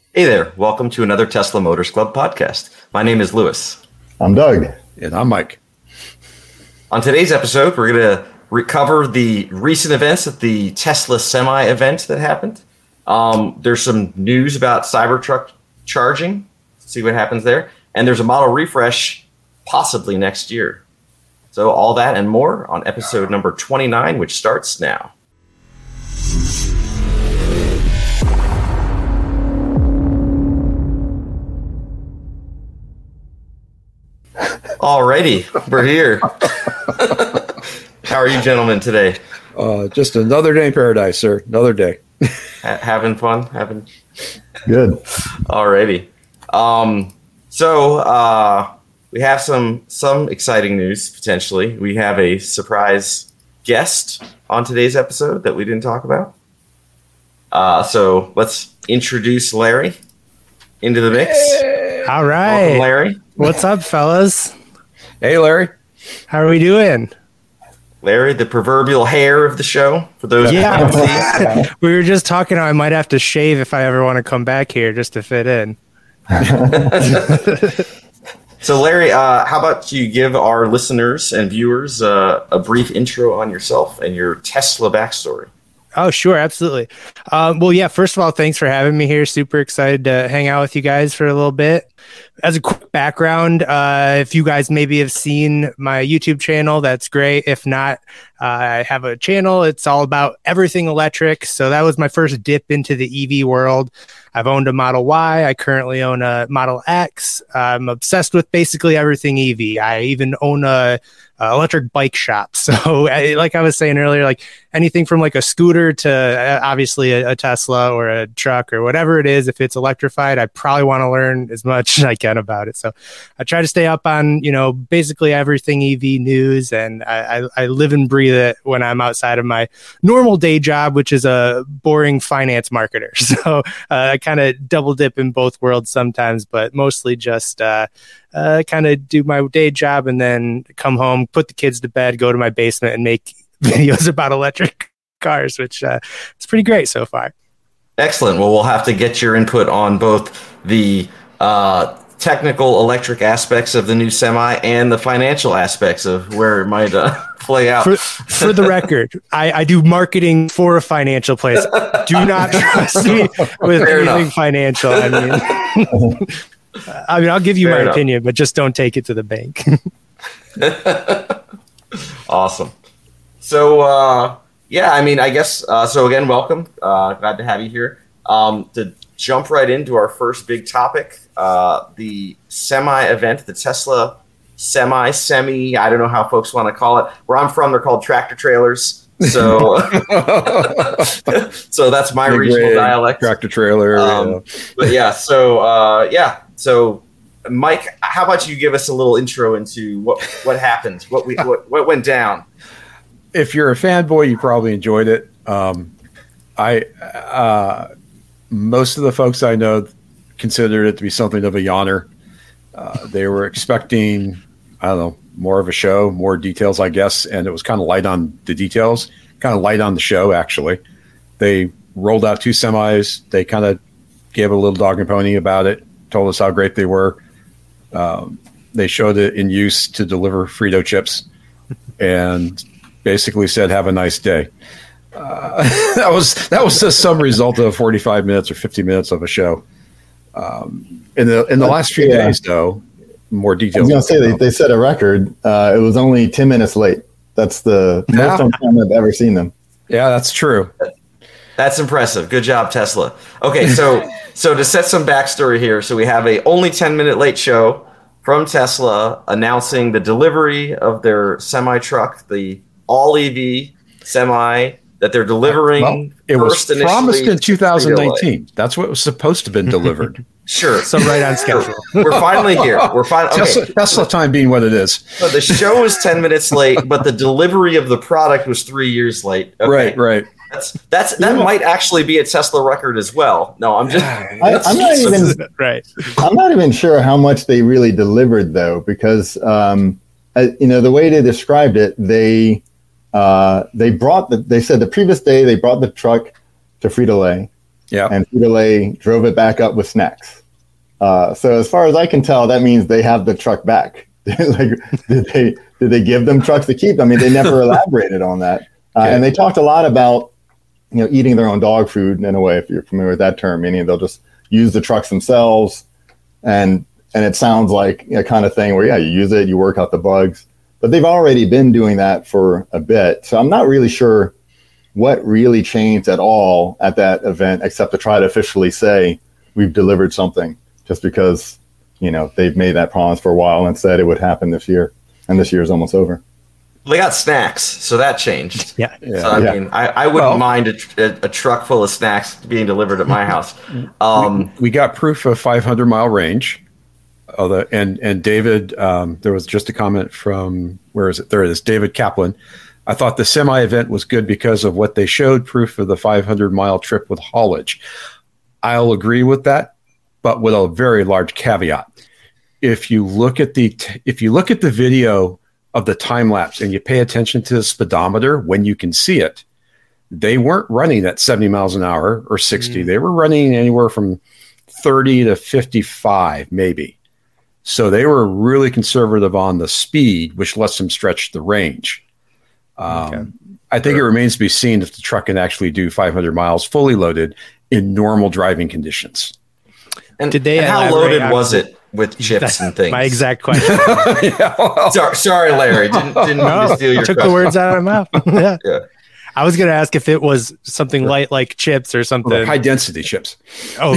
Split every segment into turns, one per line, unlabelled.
Hey there, welcome to another Tesla Motors Club podcast. My name is Lewis.
I'm Doug.
And I'm Mike.
On today's episode, we're going to recover the recent events at the Tesla Semi event that happened. There's some news about Cybertruck charging, see what happens there. And there's a model refresh possibly next year. So all that and more on episode number 29, which starts now. Alrighty, we're here. How are you gentlemen today?
Just another day in paradise, sir. Another day.
Having fun?
Good.
Alrighty. We have some exciting news, potentially. We have a surprise guest on today's episode that we didn't talk about. So let's introduce Larry into the mix.
Hey. All right.
Welcome, Larry.
What's up, fellas?
Hey, Larry.
How are we doing?
Larry, the proverbial hair of the show, for those who can't see.
We were just talking, I might have to shave if I ever want to come back here just to fit in.
So, Larry, how about you give our listeners and viewers a brief intro on yourself and your Tesla backstory?
Oh, sure. Absolutely. Well, yeah, first of all, thanks for having me here. Super excited to hang out with you guys for a little bit. As a quick background, if you guys maybe have seen my YouTube channel, that's great. If not, I have a channel. It's all about everything electric. So that was my first dip into the EV world. I've owned a Model Y. I currently own a Model X. I'm obsessed with basically everything EV. I even own a electric bike shop. So like I was saying earlier, like anything from like a scooter to obviously a Tesla or a truck or whatever it is, if it's electrified, I probably want to learn as much as I can about it. So I try to stay up on, basically everything EV news, and I live and breathe it when I'm outside of my normal day job, which is a boring finance marketer. So I kind of double dip in both worlds sometimes, but mostly just kind of do my day job and then come home, put the kids to bed, go to my basement and make videos about electric cars, which is pretty great so far.
Excellent. Well, we'll have to get your input on both the technical electric aspects of the new Semi and the financial aspects of where it might play out.
For the record, I do marketing for a financial place. Do not trust me with
Fair
anything
enough.
financial. I'll give you
Fair
my
enough.
opinion, but just don't take it to the bank.
Awesome. So, I guess, so again, welcome. Glad to have you here. To jump right into our first big topic, the Semi event, the Tesla Semi, I don't know how folks want to call it. Where I'm from, they're called tractor trailers. So, so that's my
Big
regional
rig,
dialect.
Tractor trailer.
But yeah, so Mike, how about you give us a little intro into what happened, what went down?
If you're a fanboy, you probably enjoyed it. Most of the folks I know considered it to be something of a yawner. They were expecting, I don't know, more of a show, more details, I guess, and it was kind of light on the details, kind of light on the show, actually. They rolled out 2 semis. They kind of gave a little dog and pony about it, told us how great they were. They showed it in use to deliver Frito chips and basically said, have a nice day. That was just some result of 45 minutes or 50 minutes of a show. In the last few days, though, more details.
I was going to say they set a record. It was only 10 minutes late. That's the most on time I've ever seen them.
Yeah, that's true.
That's impressive. Good job, Tesla. Okay, so to set some backstory here, so we have a only 10-minute late show from Tesla announcing the delivery of their semi truck, the all EV semi that they're delivering.
Well, it was promised in 2019. That's what was supposed to have been delivered.
Sure.
So right on schedule.
We're finally here. We're finally okay.
Tesla time being what it is.
So the show was 10 minutes late, but the delivery of the product was 3 years late. Okay.
Right.
That might actually be a Tesla record as well. No, I'm just.
I'm not even sure how much they really delivered though, because the way they described it, they said the previous day they brought the truck to Frito-Lay.
Yeah.
And Frito-Lay drove it back up with snacks. So as far as I can tell, that means they have the truck back. Like, did they give them trucks to keep? I mean, they never elaborated on that. And they talked a lot about, eating their own dog food in a way, if you're familiar with that term, meaning they'll just use the trucks themselves. And it sounds like a kind of thing where, you use it, you work out the bugs. But they've already been doing that for a bit. So I'm not really sure what really changed at all at that event, except to try to officially say we've delivered something, just because, they've made that promise for a while and said it would happen this year. And this year is almost over.
They got snacks, so that changed.
Yeah.
So, I mean, I wouldn't mind a truck full of snacks being delivered at my house.
We got proof of 500-mile range. And David, there was just a comment from, where is it? There it is, David Kaplan. I thought the semi event was good because of what they showed, proof of the 500-mile trip with haulage. I'll agree with that, but with a very large caveat. If you look at the video of the time lapse and you pay attention to the speedometer when you can see it, they weren't running at 70 miles an hour or 60. They were running anywhere from 30 to 55, maybe. So they were really conservative on the speed, which lets them stretch the range. I think it remains to be seen if the truck can actually do 500 miles fully loaded in normal driving conditions.
And how loaded was it with chips and things?
My exact question.
Sorry, Larry. Didn't mean to steal your
took
question.
the words out of my mouth.
Yeah.
I was going to ask if it was something light like chips or something.
High density chips.
Oh,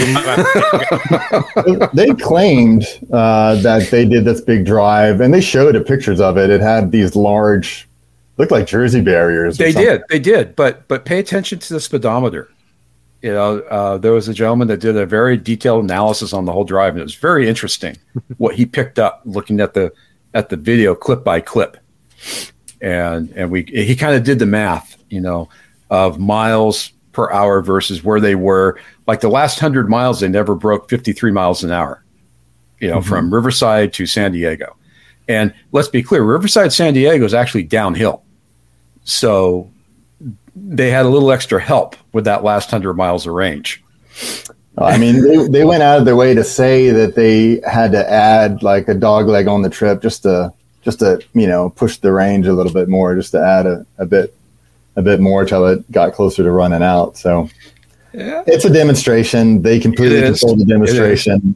They claimed that they did this big drive, and they showed pictures of it. It had these large, looked like Jersey barriers.
They did. But pay attention to the speedometer. There was a gentleman that did a very detailed analysis on the whole drive, and it was very interesting what he picked up looking at the video clip by clip. And he kind of did the math, of miles per hour versus where they were. Like the last 100 miles, they never broke 53 miles an hour, from Riverside to San Diego. And let's be clear, Riverside, San Diego is actually downhill. So they had a little extra help with that last 100 miles of range.
I mean, they went out of their way to say that they had to add like a dog leg on the trip just to push the range a little bit more, just to add a bit more till it got closer to running out. So it's a demonstration. They completely controlled the demonstration.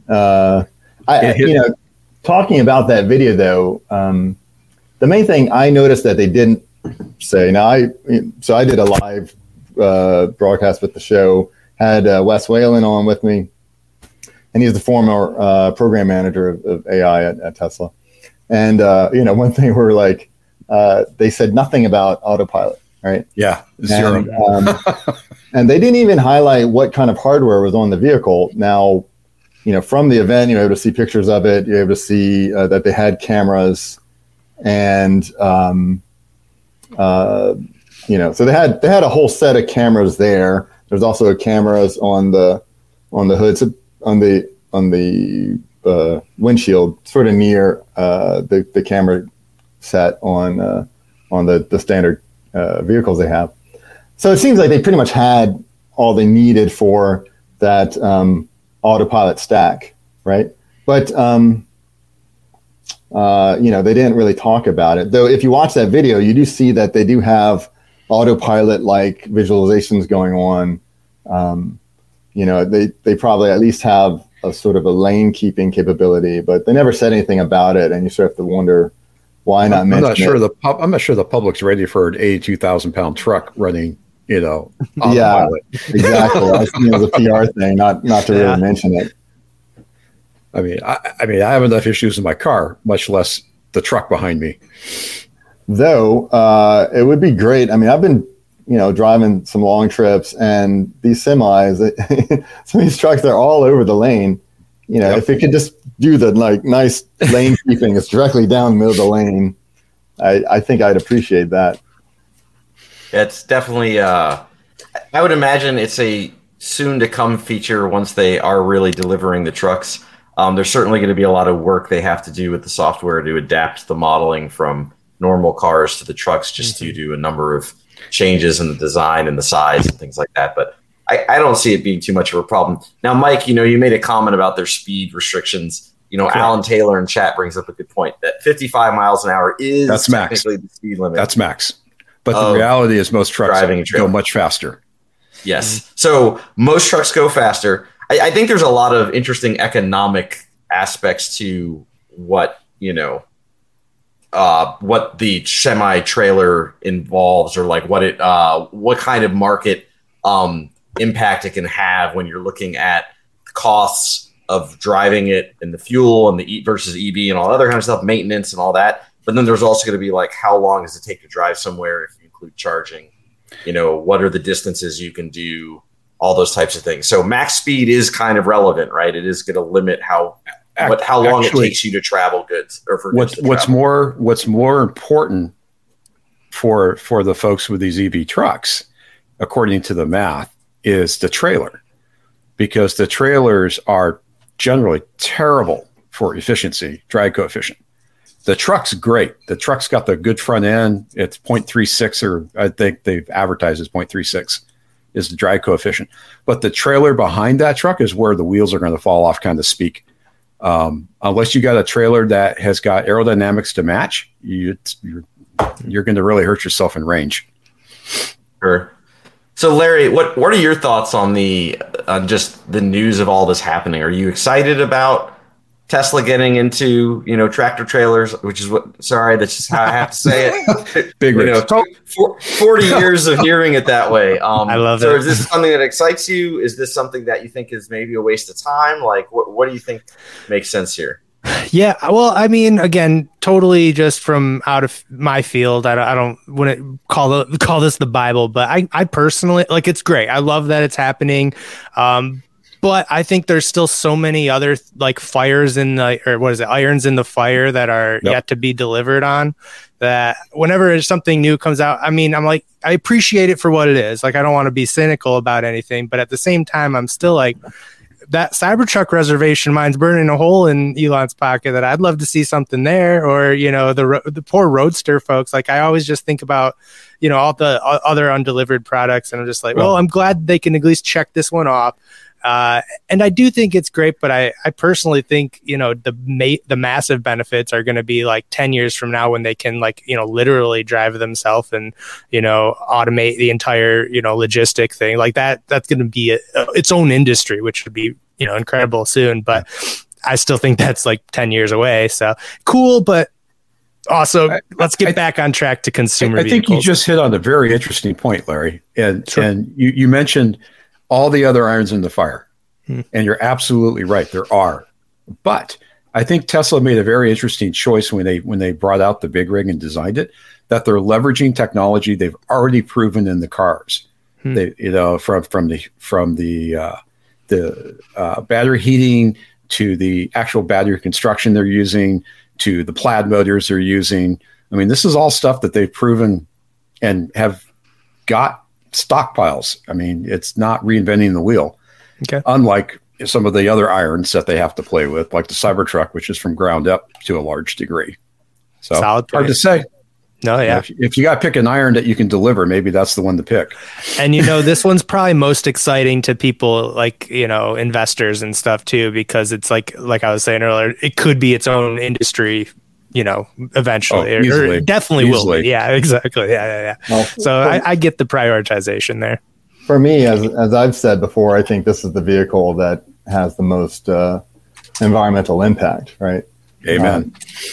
Talking about that video though, the main thing I noticed that they didn't say. Now I did a live broadcast with the show. Had Wes Whalen on with me, and he's the former program manager of AI at Tesla. And one thing we're like, they said nothing about autopilot, right?
Yeah, zero.
And they didn't even highlight what kind of hardware was on the vehicle. Now, from the event, you're able to see pictures of it. You're able to see that they had cameras, and so they had a whole set of cameras there. There's also cameras on the hoods, on the windshield, sort of near the camera set on the standard vehicles they have. So it seems like they pretty much had all they needed for that autopilot stack, right? But they didn't really talk about it. Though if you watch that video, you do see that they do have autopilot-like visualizations going on. They probably at least have a sort of a lane keeping capability, but they never said anything about it, and you sort of have to wonder why not mention it.
I'm not sure the public's ready for an 82,000-pound truck running, autopilot.
Exactly. I was thinking it was a PR thing, not to really mention it.
I mean, I have enough issues in my car, much less the truck behind me.
Though it would be great. I mean, I've been driving some long trips, and these semis, some of these trucks, they're all over the lane. If it could just do the nice lane keeping, it's directly down the middle of the lane. I think I'd appreciate that.
It's definitely, I would imagine it's a soon to come feature once they are really delivering the trucks. There's certainly going to be a lot of work they have to do with the software to adapt the modeling from normal cars to the trucks, just to do a number of changes in the design and the size and things like that. But I don't see it being too much of a problem. Now, Mike, you made a comment about their speed restrictions. Alan Taylor in chat brings up a good point that 55 miles an hour is technically the speed limit.
That's max. But the reality is most trucks go much faster.
Yes. So most trucks go faster. I think there's a lot of interesting economic aspects to what the semi-trailer involves, or like what kind of market impact it can have when you're looking at costs of driving it and the fuel and the E versus EV and all other kind of stuff, maintenance and all that. But then there's also going to be like, how long does it take to drive somewhere if you include charging? What are the distances you can do? All those types of things. So max speed is kind of relevant, right? It is going to limit how long it takes you to travel goods, or for
what's more important for the folks with these EV trucks, according to the math, is the trailer, because the trailers are generally terrible for efficiency, drag coefficient. The truck's great. The truck's got the good front end. It's 0.36, or I think they've advertised as 0.36 is the drag coefficient. But the trailer behind that truck is where the wheels are going to fall off, kind of speak. Unless you got a trailer that has got aerodynamics to match, you're going to really hurt yourself in range.
Sure. So Larry, what are your thoughts on just the news of all this happening? Are you excited about Tesla getting into, tractor trailers, which is that's just how I have to say it.
Big
40 years of hearing it that way.
I love it.
So is this something that excites you? Is this something that you think is maybe a waste of time? Like, what do you think makes sense here?
Yeah, well, I mean, again, totally just from out of my field. I don't want to call this the Bible, but I personally, like, it's great. I love that it's happening. But I think there's still so many other irons in the fire that are yet to be delivered on, that whenever something new comes out, I mean, I'm like, I appreciate it for what it is. Like, I don't want to be cynical about anything, but at the same time, I'm still like, that Cybertruck reservation, mine's burning a hole in Elon's pocket, that I'd love to see something there. Or, the poor Roadster folks. Like, I always just think about, all the other undelivered products. And I'm just like, well, I'm glad they can at least check this one off. And I do think it's great, but I personally think, the massive benefits are going to be like 10 years from now, when they can literally drive themselves and, automate the entire, logistic thing like that. That's going to be its own industry, which would be, incredible soon. But I still think that's like 10 years away. So cool. But also, let's get back on track to consumer vehicles.
I think you just hit on a very interesting point, Larry. And you mentioned all the other irons in the fire. And you're absolutely right. There are. But I think Tesla made a very interesting choice when they brought out the big rig and designed it, that they're leveraging technology they've already proven in the cars. They, from the battery heating to the actual battery construction they're using to the plaid motors they're using. I mean, this is all stuff that they've proven and have got stockpiles. I mean, it's not reinventing the wheel. Okay. Unlike some of the other irons that they have to play with, like the Cybertruck, which is from ground up to a large degree. So hard to say.
No, yeah.
If you got to pick an iron that you can deliver, maybe that's the one to pick.
And, this one's probably most exciting to people like, investors and stuff too, because it's like I was saying earlier, it could be its own industry, eventually, or definitely will be. Yeah, exactly. Yeah. Well, so I get the prioritization there.
For me, as I've said before, I think this is the vehicle that has the most environmental impact, right?
Amen.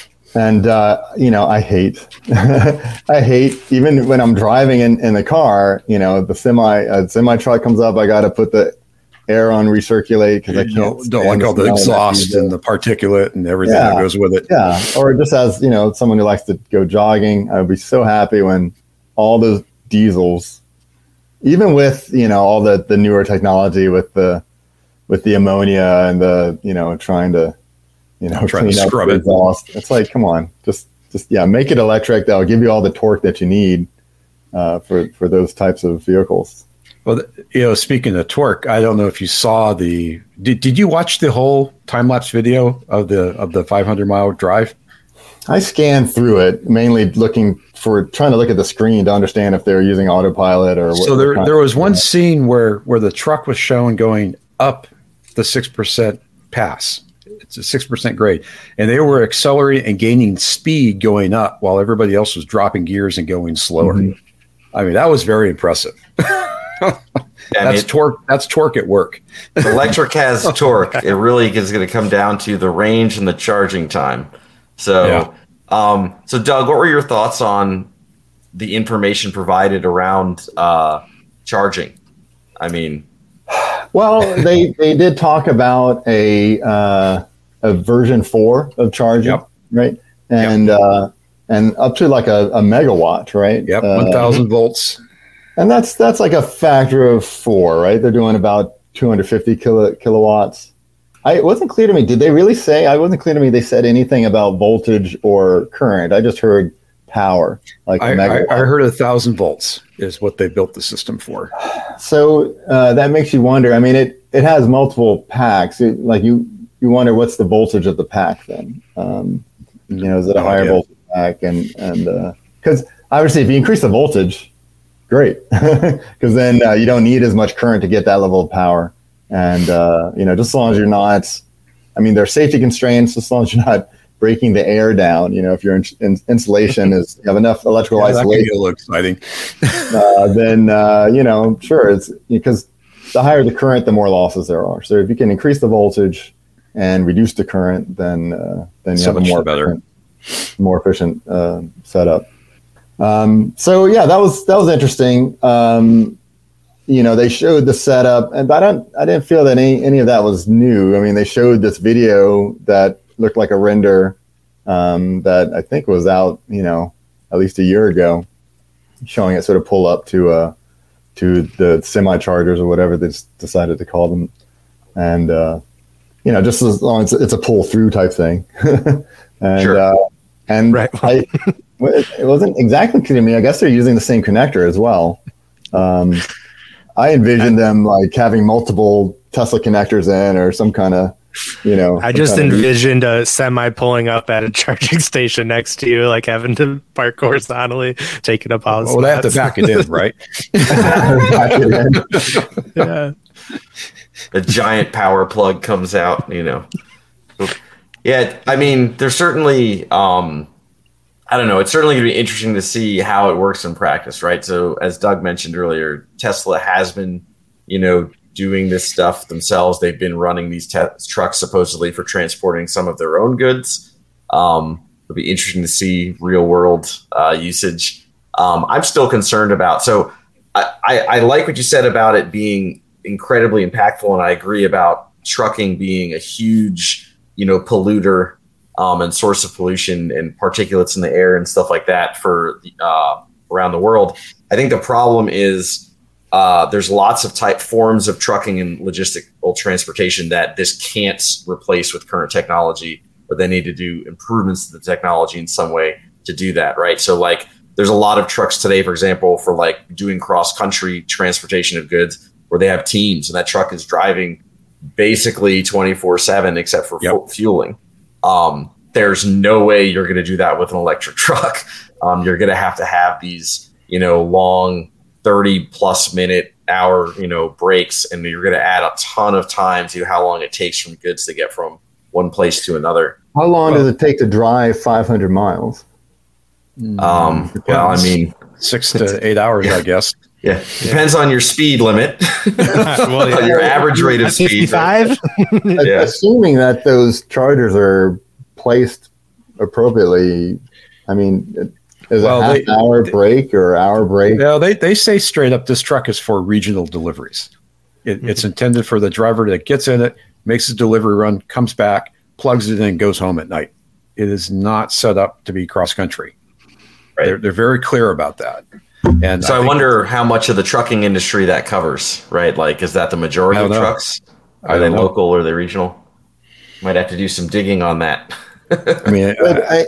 I hate, even when I'm driving in the car, the semi truck comes up, I got to put the air on recirculate because I can't.
Don't like all the exhaust and the particulate and everything that goes with it.
Yeah. Or just as, someone who likes to go jogging, I would be so happy when all those diesels, even with, all the newer technology with the ammonia and the, trying to
scrub it.
Exhaust. It's like, come on, just make it electric. That'll give you all the torque that you need for those types of vehicles.
Well, speaking of torque, I don't know if you saw did you watch the whole time lapse video of the 500-mile drive?
I scanned through it, mainly trying to look at the screen to understand if they're using autopilot or what.
So there was one scene where the truck was shown going up the 6% pass. It's a 6% grade, and they were accelerating and gaining speed going up while everybody else was dropping gears and going slower. Mm-hmm. I mean, that was very impressive. That's torque. That's torque at work.
Electric has torque. It really is going to come down to the range and the charging time. So, so Doug, what were your thoughts on the information provided around charging? I mean,
well, they did talk about a version 4 of charging, right? And and up to like a megawatt, right?
Yep, 1,000 volts.
And that's like a factor of 4, right? They're doing about 250 kilowatts. It wasn't clear to me. Did they really say? I wasn't clear to me. They said anything about voltage or current. I just heard power. Like
I heard 1,000 volts is what they built the system for.
So that makes you wonder. I mean, it has multiple packs. You wonder what's the voltage of the pack then. Is it a higher voltage pack? And because obviously, if you increase the voltage, great, because then you don't need as much current to get that level of power. And, just as long as you're not, there are safety constraints, as long as you're not breaking the air down, if your insulation you have enough electrical isolation.
That can be a little exciting.
Then, sure, it's because the higher the current, the more losses there are. So if you can increase the voltage and reduce the current, then you have a more efficient setup. That was interesting. They showed the setup, but I didn't feel that any of that was new. I mean, they showed this video that looked like a render that I think was out, at least a year ago, showing it sort of pull up to the semi chargers or whatever they decided to call them, and just as long as it's a pull through type thing, and
sure.
Right. It wasn't exactly clear to me. I guess they're using the same connector as well. I envisioned them like having multiple Tesla connectors in, or some kind of,
I just envisioned a semi pulling up at a charging station next to you, like having to park horizontally, taking up all the
spots. Well, they have to back it in, right?
Back it in.
Yeah.
A giant power plug comes out, Yeah, I mean, there's certainly, I don't know, it's certainly going to be interesting to see how it works in practice, right? So as Doug mentioned earlier, Tesla has been, doing this stuff themselves. They've been running these trucks supposedly for transporting some of their own goods. It'll be interesting to see real world usage. I'm still concerned about, so I like what you said about it being incredibly impactful, and I agree about trucking being a huge, polluter and source of pollution and particulates in the air and stuff like that for around the world. I think the problem is there's lots of forms of trucking and logistical transportation that this can't replace with current technology, but they need to do improvements to the technology in some way to do that, right? So like there's a lot of trucks today, for example, for like doing cross-country transportation of goods where they have teams and that truck is driving basically 24/7 except for fueling. There's no way you're going to do that with an electric truck. You're going to have these, long 30 plus minute hour, breaks, and you're going to add a ton of time to how long it takes from goods to get from one place to another.
How long does it take to drive 500 miles?
Well, I mean,
6 to 8 hours, I guess.
Yeah, depends on your speed limit. Your average rate of speed.
55?
Yeah.
Assuming that those chargers are placed appropriately, I mean, is it half-hour break or hour break?
No, they say straight up this truck is for regional deliveries. It's intended for the driver that gets in it, makes the delivery run, comes back, plugs it in, and goes home at night. It is not set up to be cross-country. Right. They're very clear about that. And
so I wonder how much of the trucking industry that covers, right? Like, is that the majority of trucks? Are they local or are they regional? Might have to do some digging on that.
I mean,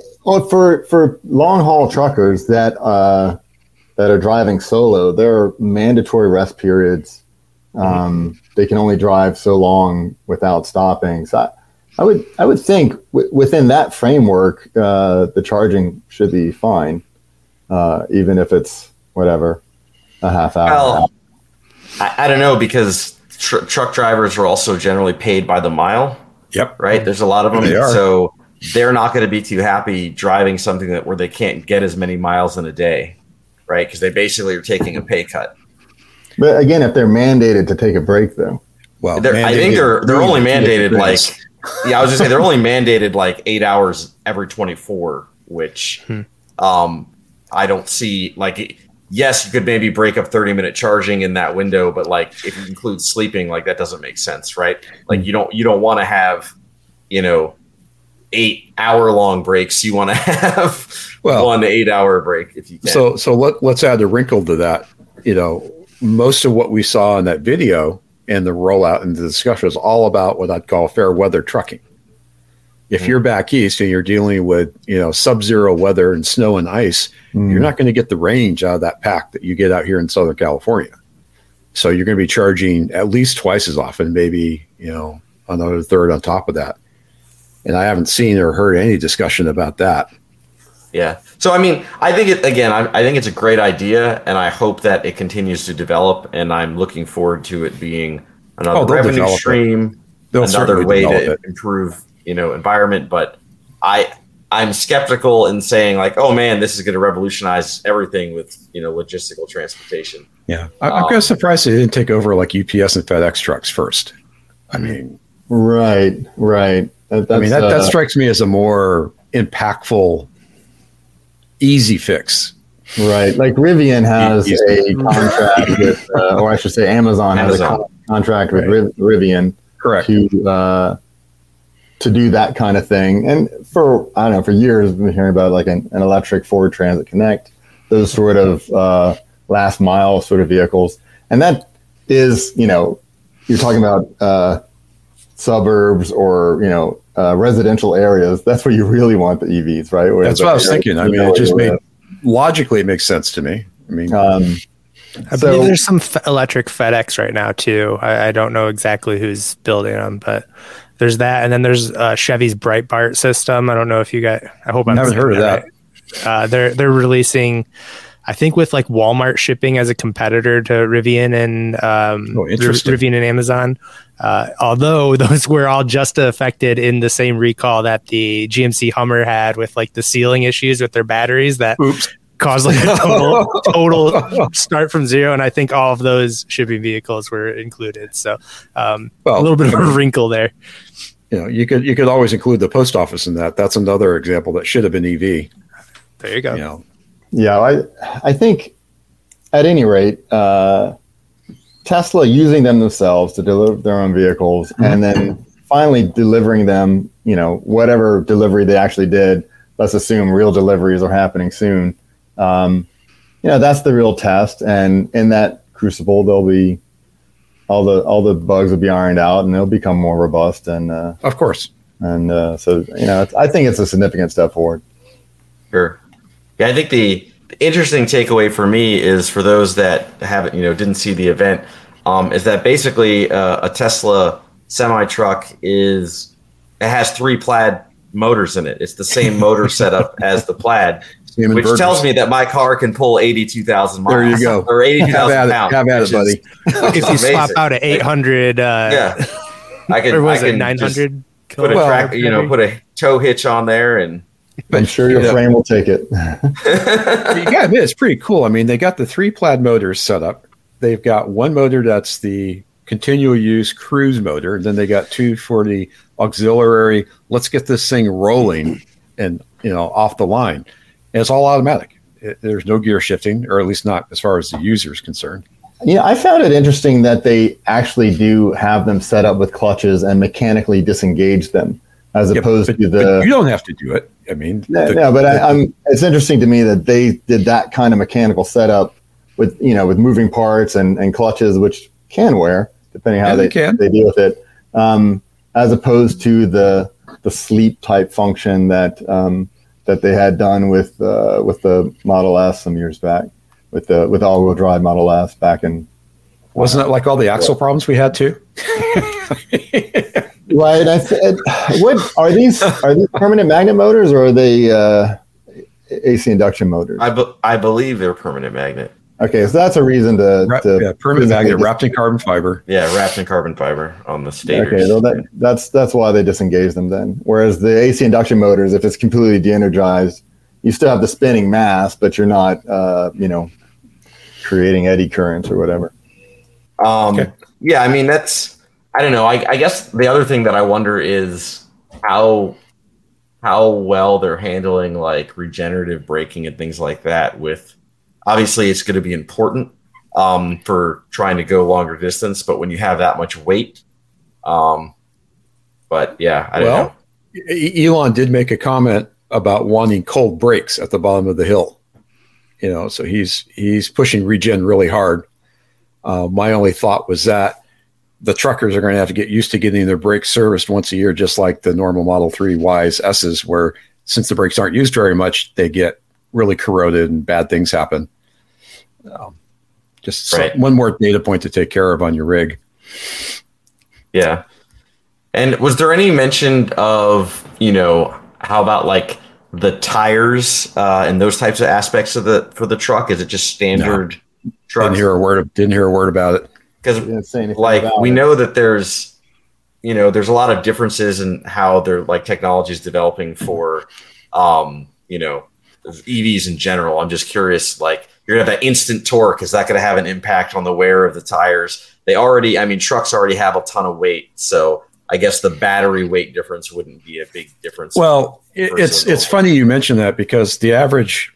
for long haul truckers that are driving solo, there are mandatory rest periods. They can only drive so long without stopping. So I would think within that framework, the charging should be fine, even if it's whatever a half hour.
Well, I don't know, because truck drivers are also generally paid by the mile.
Yep.
Right. There's a lot of them.
They are.
So they're not going to be too happy driving something where they can't get as many miles in a day. Right. Because they basically are taking a pay cut.
But again, if they're mandated to take a break, though.
Well,
I think they're only mandated I was just saying they're only mandated like 8 hours every 24, which I don't see. Like, yes, you could maybe break up 30-minute charging in that window, but like if you include sleeping, like that doesn't make sense, right? Like you don't want to have 8-hour-long breaks. You want to have 1 to 8 hour break if you can.
So let's add a wrinkle to that. Most of what we saw in that video and the rollout and the discussion is all about what I'd call fair weather trucking. If you're back east and you're dealing with, sub-zero weather and snow and ice, you're not going to get the range out of that pack that you get out here in Southern California. So you're going to be charging at least twice as often, maybe, another third on top of that. And I haven't seen or heard any discussion about that.
Yeah. So, I mean, I think I think it's a great idea, and I hope that it continues to develop, and I'm looking forward to it being another revenue stream, another way to improve, environment. But I'm skeptical in saying like, oh man, this is going to revolutionize everything with, logistical transportation.
Yeah. I'm kind of surprised they didn't take over like UPS and FedEx trucks first. I mean,
right.
That strikes me as a more impactful, easy fix.
Right. Like Rivian has a contract with, or I should say Amazon has a contract with Rivian.
Correct.
To do that kind of thing. And for years I've been hearing about like an electric Ford Transit Connect, those sort of last mile sort of vehicles. And that is, you're talking about suburbs or, residential areas. That's where you really want the EVs, right?
That's what I was thinking. I mean, it just logically it makes sense to me. I mean,
I believe there's some electric FedEx right now too. I don't know exactly who's building them, but there's that, and then there's Chevy's Breitbart system. I don't know if you guys. I hope I
haven't heard of that.
Right. They're releasing, I think, with like Walmart shipping as a competitor to Rivian and Rivian and Amazon. Although those were all just affected in the same recall that the GMC Hummer had with like the sealing issues with their batteries that caused like a total start from zero. And I think all of those shipping vehicles were included. So a little bit of a wrinkle there.
You could always include the post office in that. That's another example that should have been EV.
There you go.
Yeah, I think at any rate, Tesla using them themselves to deliver their own vehicles and then finally delivering them, whatever delivery they actually did, let's assume real deliveries are happening soon. That's the real test. And in that crucible, there'll be all the bugs will be ironed out and they'll become more robust. And
of course.
And so, I think it's a significant step forward.
Sure. Yeah, I think the interesting takeaway for me is for those that haven't, didn't see the event, is that basically a Tesla semi-truck has 3 Plaid motors in it. It's the same motor setup as the Plaid, which tells me that my car can pull 82,000 miles.
There you go.
Or 82,000 pounds.
Have at it, buddy.
If you swap out an 800,
I can.
Or was
I
it
can
900?
Put a tow hitch on there, and
I'm sure your frame will take it.
You gotta admit, it's pretty cool. I mean, they got the 3 Plaid motors set up. They've got one motor that's the continual use cruise motor, and then they got 2 for the auxiliary. Let's get this thing rolling and off the line. And it's all automatic. There's no gear shifting, or at least not as far as the user is concerned.
I found it interesting that they actually do have them set up with clutches and mechanically disengage them, as opposed to
but you don't have to do it. I mean,
it's interesting to me that they did that kind of mechanical setup with moving parts and clutches, which can wear depending how they deal with it, as opposed to the sleep type function that they had done with the Model S some years back, with all-wheel drive Model S back in.
Wasn't it like all the axle problems we had too?
Right. I said, what are these? Are these permanent magnet motors or are they AC induction motors?
I believe they're permanent magnet.
Okay, so that's a reason to
permanent magnet wrapped in carbon fiber.
Yeah, wrapped in carbon fiber on the stators.
Okay, well that's why they disengage them then. Whereas the AC induction motors, if it's completely de-energized, you still have the spinning mass, but you're not, creating eddy currents or whatever.
Okay. Yeah, I mean I don't know. I guess the other thing that I wonder is how well they're handling like regenerative braking and things like that. With obviously it's going to be important for trying to go longer distance, but when you have that much weight, but yeah, I don't know.
Elon did make a comment about wanting cold brakes at the bottom of the hill. So he's pushing regen really hard. My only thought was that the truckers are going to have to get used to getting their brakes serviced once a year, just like the normal Model 3 Ys, S's, where since the brakes aren't used very much, they get really corroded and bad things happen. One more data point to take care of on your rig.
Yeah. And was there any mention of, how about like the tires and those types of aspects for the truck? Is it just standard truck?
Didn't hear a word about it.
Because we know that there's a lot of differences in how their like technology is developing for, EVs in general. I'm just curious, like you're gonna have that instant torque. Is that going to have an impact on the wear of the tires? Trucks already have a ton of weight. So I guess the battery weight difference wouldn't be a big difference.
Well, it's funny you mention that because the average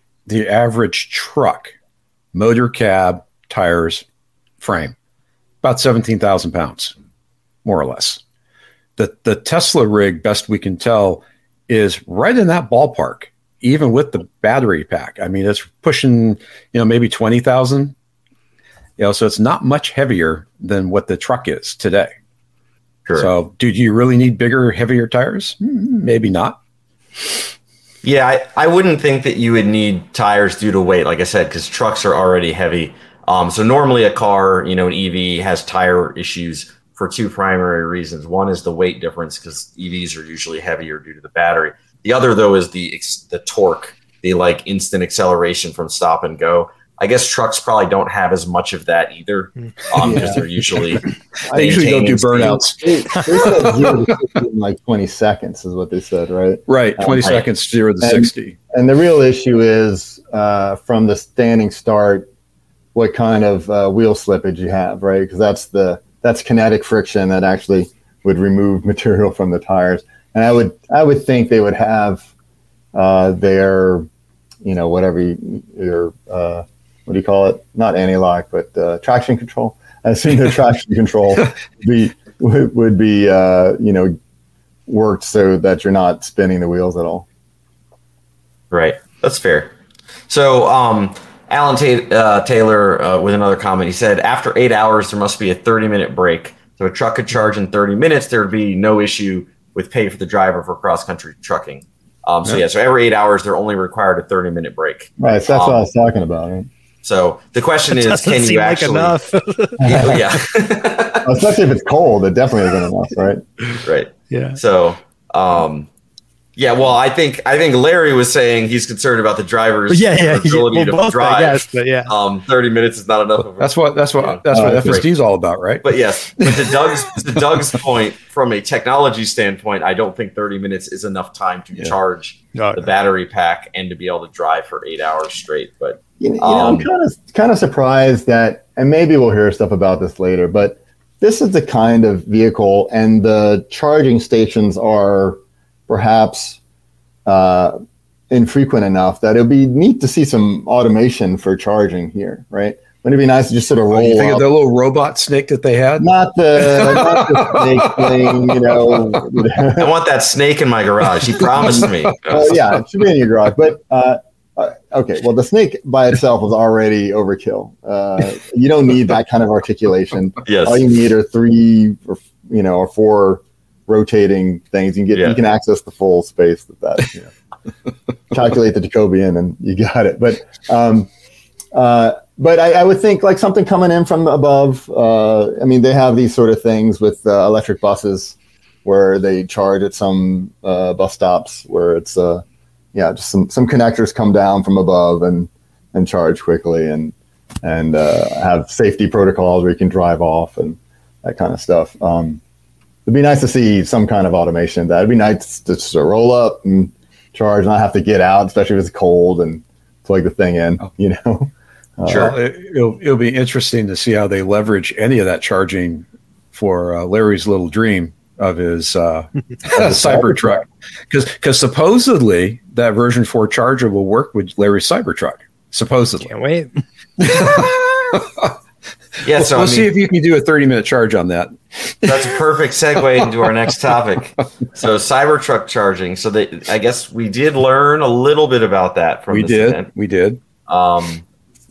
truck, motor, cab, tires, frame, about 17,000 pounds, more or less. The Tesla rig, best we can tell, is right in that ballpark, even with the battery pack. I mean, it's pushing, maybe 20,000. So it's not much heavier than what the truck is today. Sure. So, do you really need bigger, heavier tires? Maybe not.
Yeah, I wouldn't think that you would need tires due to weight, like I said, because trucks are already heavy. So normally a car, an EV has tire issues for two primary reasons. One is the weight difference because EVs are usually heavier due to the battery. The other, though, is the torque, the like instant acceleration from stop and go. I guess trucks probably don't have as much of that either because they're usually
they usually don't do burnouts.
They said 0 to 60 in like 20 seconds is what they said, right?
Right, 20 seconds, 0 to 60.
And the real issue is from the standing start, what kind of wheel slippage you have, right? Because that's kinetic friction that actually would remove material from the tires. And I would think they would have their, whatever your what do you call it? Not anti-lock, but traction control. I assume their traction control would be worked so that you're not spinning the wheels at all.
Right, that's fair. So Alan Taylor with another comment, he said, after 8 hours, there must be a 30-minute break. So a truck could charge in 30 minutes. There would be no issue with pay for the driver for cross-country trucking. So every 8 hours, they're only required a 30-minute break.
Right, so that's what I was talking about. Right?
So the question is, can you actually?
Enough.
yeah.
Especially if it's cold, it definitely isn't enough, right?
Right.
Yeah.
So, well, I think Larry was saying he's concerned about the driver's ability to drive.
Guess, but yeah.
30 minutes is not enough.
That's what FSD is all about, right?
But yes, but to Doug's point, from a technology standpoint, I don't think 30 minutes is enough time to charge the battery pack and to be able to drive for 8 hours straight. But
I'm kind of surprised that, and maybe we'll hear stuff about this later, but this is the kind of vehicle, and the charging stations are perhaps infrequent enough that it'll be neat to see some automation for charging here, right? Wouldn't it be nice to just sort of roll?
You think of the little robot snake that they had?
Not the snake thing,
I want that snake in my garage. He promised me.
Yeah, it should be in your garage. But okay, well, the snake by itself was already overkill. You don't need that kind of articulation.
Yes.
All you need are 3 or 4 rotating things. You can access the full space that calculate the Jacobian and you got it. But I would think like something coming in from above. They have these sort of things with electric buses where they charge at some bus stops where it's just some connectors come down from above and charge quickly and have safety protocols where you can drive off and that kind of stuff. It'd be nice to see some kind of automation. That'd be nice to just roll up and charge, not have to get out, especially if it's cold, and plug the thing in.
Sure.
It'll be interesting to see how they leverage any of that charging for Larry's little dream of his Cybertruck, because supposedly that version 4 charger will work with Larry's Cybertruck. Supposedly,
Can't wait.
Yeah, so
we'll see if you can do a 30-minute charge on that.
That's a perfect segue into our next topic. So Cybertruck charging. So I guess we did learn a little bit about that from this event.
We did.
Very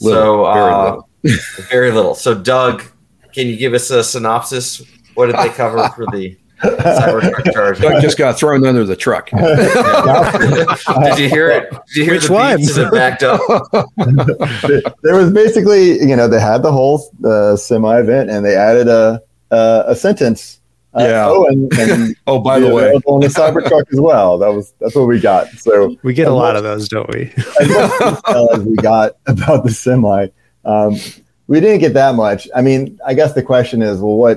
little. So Doug, can you give us a synopsis? What did they cover for the Cybertruck charging?
Doug just got thrown under the truck.
Did you hear it? Did you hear
Which
the
one?
beeps as it backed up?
There was basically, they had the whole semi event, and they added a sentence. And
by the way,
on the Cybertruck as well. That's what we got. So
We get a lot of those, don't we?
as we got about the semi. We didn't get that much. I mean, I guess the question is, well,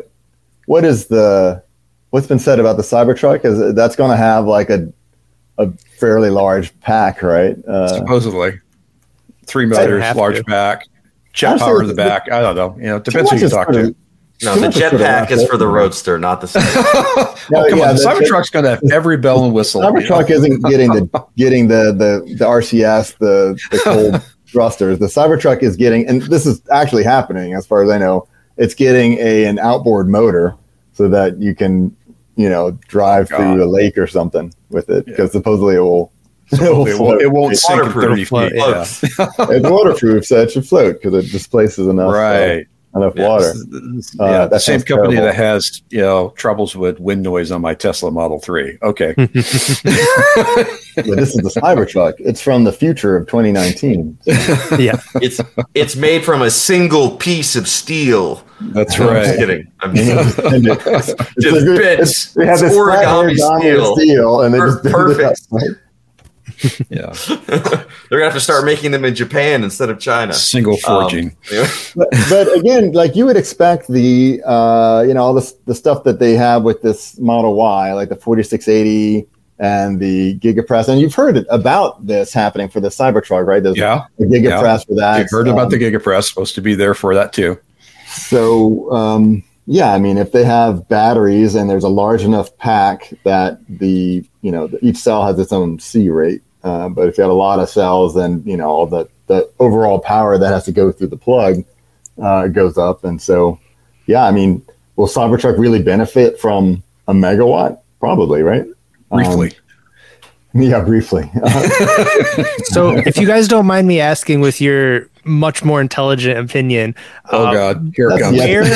what's been said about the Cybertruck is that's going to have like a fairly large pack, right?
Supposedly 3 motors, large pack, jet power in the back. I don't know. It depends who you talk to.
No, the jetpack is for the Roadster, not the Cybertruck.
The Cybertruck's going to have every bell and whistle.
Cybertruck isn't getting the RCS, the cold thrusters. The Cybertruck is getting, and this is actually happening as far as I know, it's getting an outboard motor so that you can, drive through a lake or something with it, because supposedly it won't
sink at 30 feet.
Yeah. It's waterproof, so it should float because it displaces enough.
Right.
Enough water.
The same company that has troubles with wind noise on my Tesla Model 3. Okay.
But this is the Cybertruck. It's from the future of 2019.
Yeah.
It's made from a single piece of steel.
That's right.
I'm just kidding. Just bits.
They have this
origami
steel, and they just
perfect.
Yeah.
They're gonna have to start making them in Japan instead of China.
Single forging.
But again, like you would expect the all the stuff that they have with this Model Y, like the 4680 and the Gigapress, and you've heard about this happening for the Cybertruck, right? There's a Gigapress for that.
You've heard about the Gigapress, supposed to be there for that too.
So I mean, if they have batteries and there's a large enough pack that each cell has its own C rate. But if you have a lot of cells, then all the overall power that has to go through the plug goes up. And so, I mean, will Cybertruck really benefit from a megawatt? Probably, right?
Briefly.
Briefly.
So, if you guys don't mind me asking, with your much more intelligent opinion,
God, here it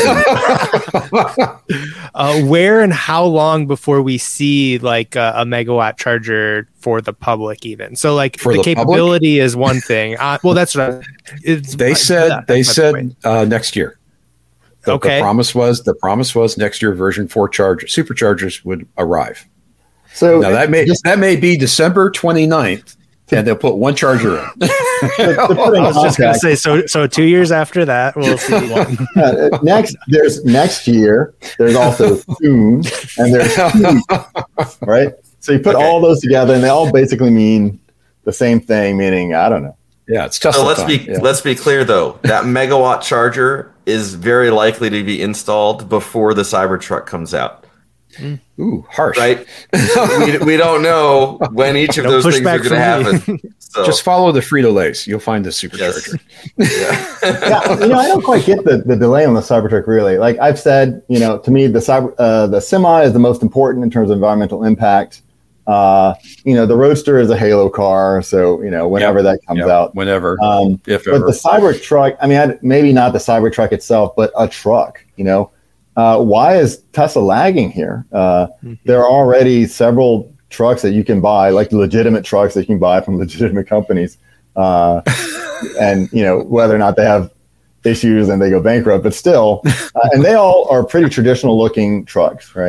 comes. Where and how long before we see like a megawatt charger for the public, even? So, like the capability public? Is one thing. Well, that's what
they said next year. The promise was next year version 4 superchargers would arrive. So now that may be December 29th, and they'll put one charger in.
I was just going to say, so 2 years after that, we'll see one.
There's next year. There's also soon, and there's soon, right? So you put all those together, and they all basically mean the same thing. Meaning, I don't know.
Yeah, it's Tesla.
So let's be clear though. That megawatt charger is very likely to be installed before the Cybertruck comes out.
Ooh, harsh.
Right? we don't know when each of those things are going to happen. So.
Just follow the Frito-Lays. You'll find the supercharger.
Yes.
I don't quite get the delay on the Cybertruck, really. Like I've said, to me, the Semi is the most important in terms of environmental impact. The Roadster is a halo car, so whenever that comes out,
whenever, if
but
ever.
the Cybertruck, I mean, maybe not the Cybertruck itself, but a truck. Why is Tesla lagging here? There are already several trucks that you can buy, like legitimate trucks that you can buy from legitimate companies, and whether or not they have issues and they go bankrupt, but still, and they all are pretty traditional looking trucks, right?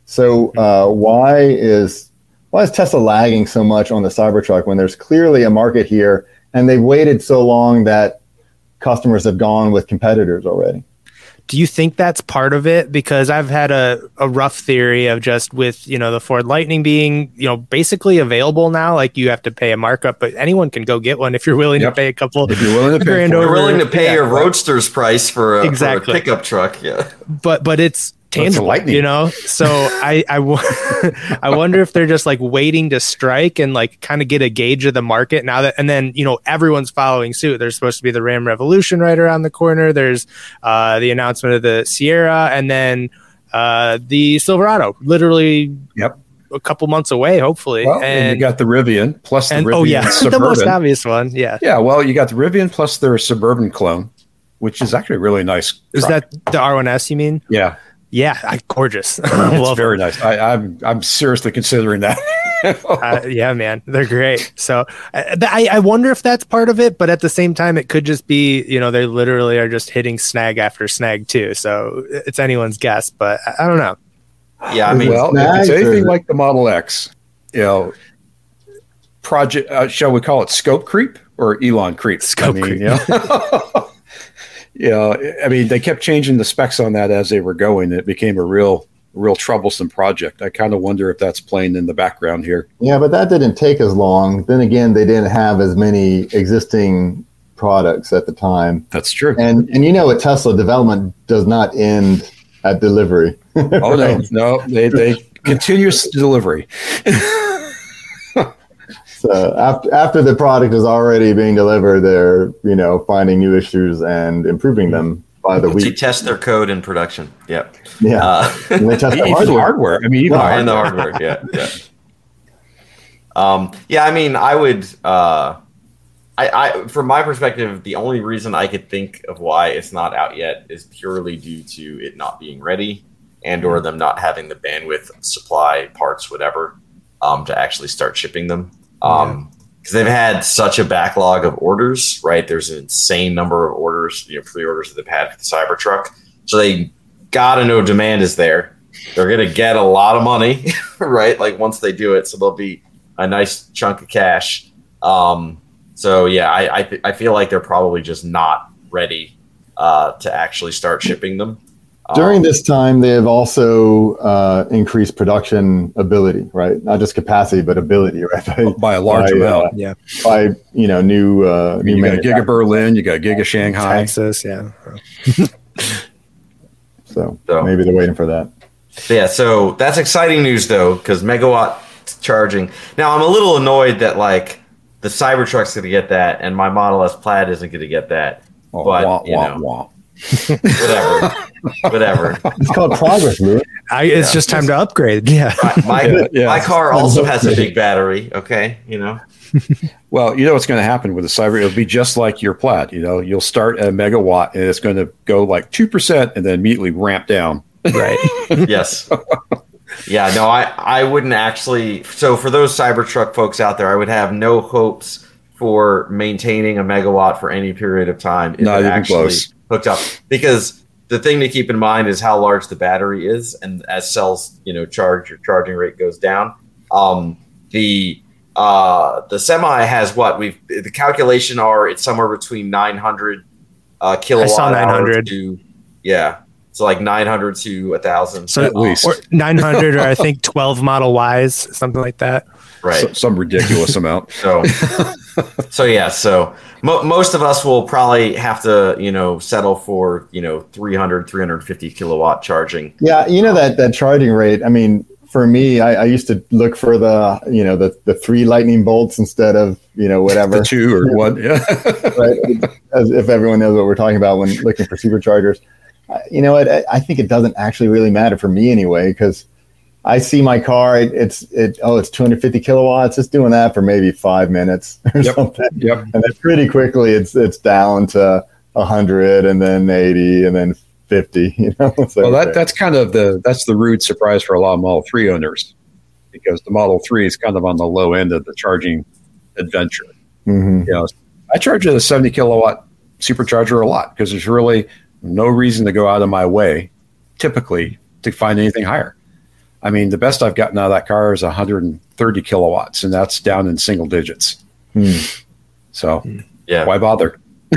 So why is Tesla lagging so much on the Cybertruck when there's clearly a market here, and they've waited so long that customers have gone with competitors already?
Do you think that's part of it? Because I've had a rough theory of just with, the Ford Lightning being, basically available now, like you have to pay a markup, but anyone can go get one if you're willing to pay a couple.
If you're willing to pay,
you're willing to pay a Roadster's price for a pickup truck. Yeah.
But it's tangible, so I wonder if they're just like waiting to strike and like kind of get a gauge of the market now that, and then everyone's following suit. There's supposed to be the Ram Revolution right around the corner. There's the announcement of the Sierra, and then the Silverado literally a couple months away, hopefully.
Well, and you got the Rivian plus the Rivian Suburban.
The most obvious one.
Yeah, well, you got the Rivian plus their Suburban clone, which is actually a really nice
Is
truck.
that the R1S you mean?
Yeah,
gorgeous.
It's very nice. I'm seriously considering that.
Yeah, man, they're great. So I wonder if that's part of it, but at the same time, it could just be they literally are just hitting snag after snag too. So it's anyone's guess, but I don't know.
Yeah, I mean,
well, if it's anything like the Model X, project shall we call it scope creep or Elon creep?
Creep.
I mean, they kept changing the specs on that as they were going. It became a real troublesome project. I kind of wonder if that's playing in the background here.
Yeah, but that didn't take as long. Then again, they didn't have as many existing products at the time.
That's true.
And at Tesla, development does not end at delivery.
Oh, no, they continuous delivery.
So after the product is already being delivered, they're finding new issues and improving them by the week.
To test their code in production. Yeah.
And they test the
hardware. I mean,
and the hardware. Yeah. I mean, I would. I from my perspective, the only reason I could think of why it's not out yet is purely due to it not being ready, and/or them not having the bandwidth, supply, parts, whatever, to actually start shipping them. Because they've had such a backlog of orders, right? There's an insane number of orders, pre-orders that they've had for the Cybertruck. So they gotta know demand is there. They're gonna get a lot of money, right? Like once they do it, so there'll be a nice chunk of cash. So yeah, I feel like they're probably just not ready to actually start shipping them.
During this time, they have also increased production ability, right? Not just capacity, but ability, right?
By a large amount.
By new.
You got Giga Berlin, you got Giga Shanghai,
Texas, yeah.
So maybe they're waiting for that.
Yeah, so that's exciting news though, because megawatt charging. Now I'm a little annoyed that like the Cybertruck's going to get that, and my Model S Plaid isn't going to get that. But whatever.
It's called progress, Louis.
It's just time to upgrade. Yeah.
My car also has a big battery. Okay,
Well, what's going to happen with the Cyber? It'll be just like your Plaid. You'll start at a megawatt, and it's going to go like 2%, and then immediately ramp down.
Right.
Yes. Yeah. No, I wouldn't actually. So for those Cybertruck folks out there, I would have no hopes for maintaining a megawatt for any period of time if
Not
it
even
actually
close.
hooked up. Because the thing to keep in mind is how large the battery is, and as cells, charging rate goes down. The Semi has what the calculation are it's somewhere between 900 kilowatt
I saw 900
to so like 900 to 1,000
so
at least,
or 900 or I think 12 Model Ys, something like that.
Right,
some ridiculous amount.
So most of us will probably have to settle for 300 350 kilowatt charging.
Yeah, that charging rate. I mean, for me, I used to look for the 3 lightning bolts instead of whatever
the 2 or 1. Yeah,
right. As if everyone knows what we're talking about when looking for superchargers. I think it doesn't actually really matter for me anyway, because I see my car. It's 250 kilowatts. It's doing that for maybe 5 minutes or something.
Yep.
And then pretty quickly it's down to 100 and then 80 and then 50. So
that's kind of the rude surprise for a lot of Model 3 owners, because the Model 3 is kind of on the low end of the charging adventure.
Mm-hmm.
I charge at a 70 kilowatt supercharger a lot because there's really no reason to go out of my way typically to find anything higher. I mean, the best I've gotten out of that car is 130 kilowatts, and that's down in single digits. So why bother?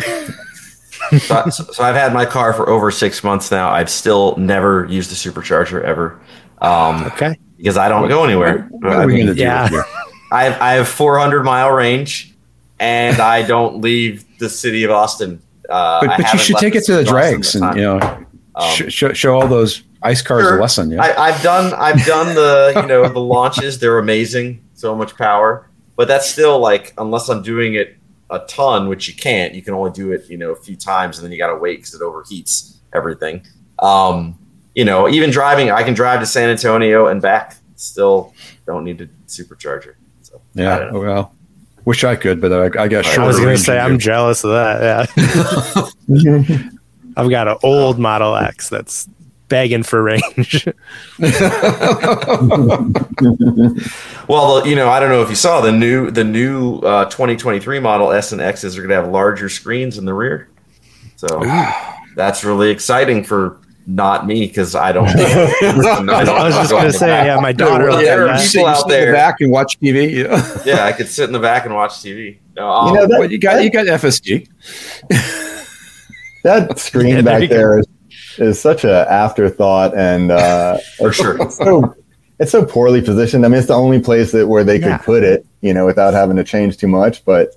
So I've had my car for over 6 months now. I've still never used a supercharger ever.
Okay.
Because I don't go anywhere.
What are we going to do here?
I have 400-mile range, and I don't leave the city of Austin.
But you should take it to the drags and show all those ice cars a lesson. Yeah,
I've done the the launches. They're amazing, so much power. But that's still like, unless I'm doing it a ton, which you can't. You can only do it a few times, and then you got to wait because it overheats everything. Even driving, I can drive to San Antonio and back. Still don't need a supercharger. So,
yeah, well, wish I could, but I got short.
I was going to say I'm jealous of that. Yeah, I've got an old Model X that's begging for range.
Well, I don't know if you saw the new 2023 Model S and X's are going to have larger screens in the rear. So that's really exciting for not me, because I don't.
I was just going to say, my daughter.
There are people out there
in the back and watch TV.
Yeah, I could sit in the back and watch TV.
You got FSD.
That screen back there is such an afterthought, and
for sure,
it's so poorly positioned. I mean, it's the only place where they could put it, without having to change too much. But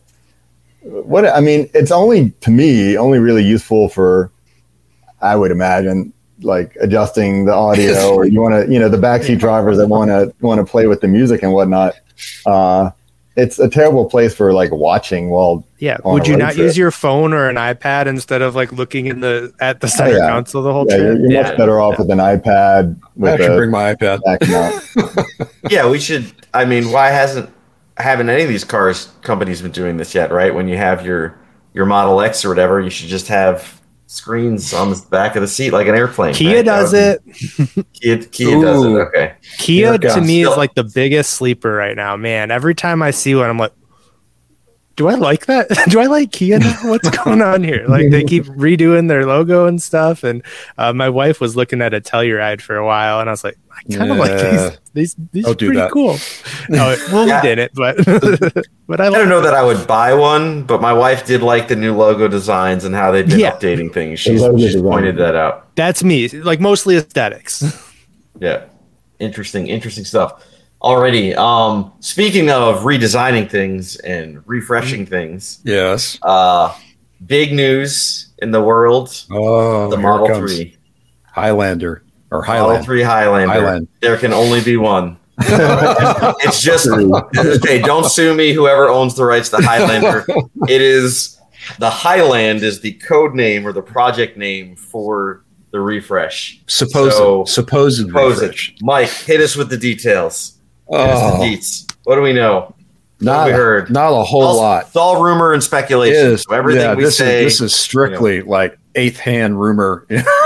it's only really useful for, I would imagine, like adjusting the audio, or you want to, the backseat drivers that want to play with the music and whatnot. It's a terrible place for like watching while.
Yeah. Would you not use your phone or an iPad instead of like looking at the center console the whole trip?
You're much better off with an iPad.
I should bring my iPad.
Yeah, we should. I mean, why haven't any of these companies been doing this yet? Right? When you have your Model X or whatever, you should just have screens on the back of the seat like an airplane.
Kia does it.
Kia does it. Okay.
Kia to me is like the biggest sleeper right now, man. Every time I see one, I'm like, do I like that? Do I like Kia now? What's going on here? Like, they keep redoing their logo and stuff. And my wife was looking at a Telluride for a while, and I was like, I kind of like these are pretty cool. No, we didn't, but
I don't know that I would buy one, but my wife did like the new logo designs and how they've been updating things. She's pointed that out.
That's me, like mostly aesthetics.
Yeah, interesting stuff. Already, speaking of redesigning things and refreshing things,
yes.
Big news in the world.
Oh,
the Model 3
Highlander or Highland.
Model 3 Highlander. There can only be one. It's just okay. Don't sue me, whoever owns the rights to Highlander. It is the Highland is the code name or the project name for the refresh.
Supposed refresh.
Mike, hit us with the details. What do we know?
Not a whole lot.
It's all rumor and speculation. So everything we say.
This is strictly like eighth hand rumor.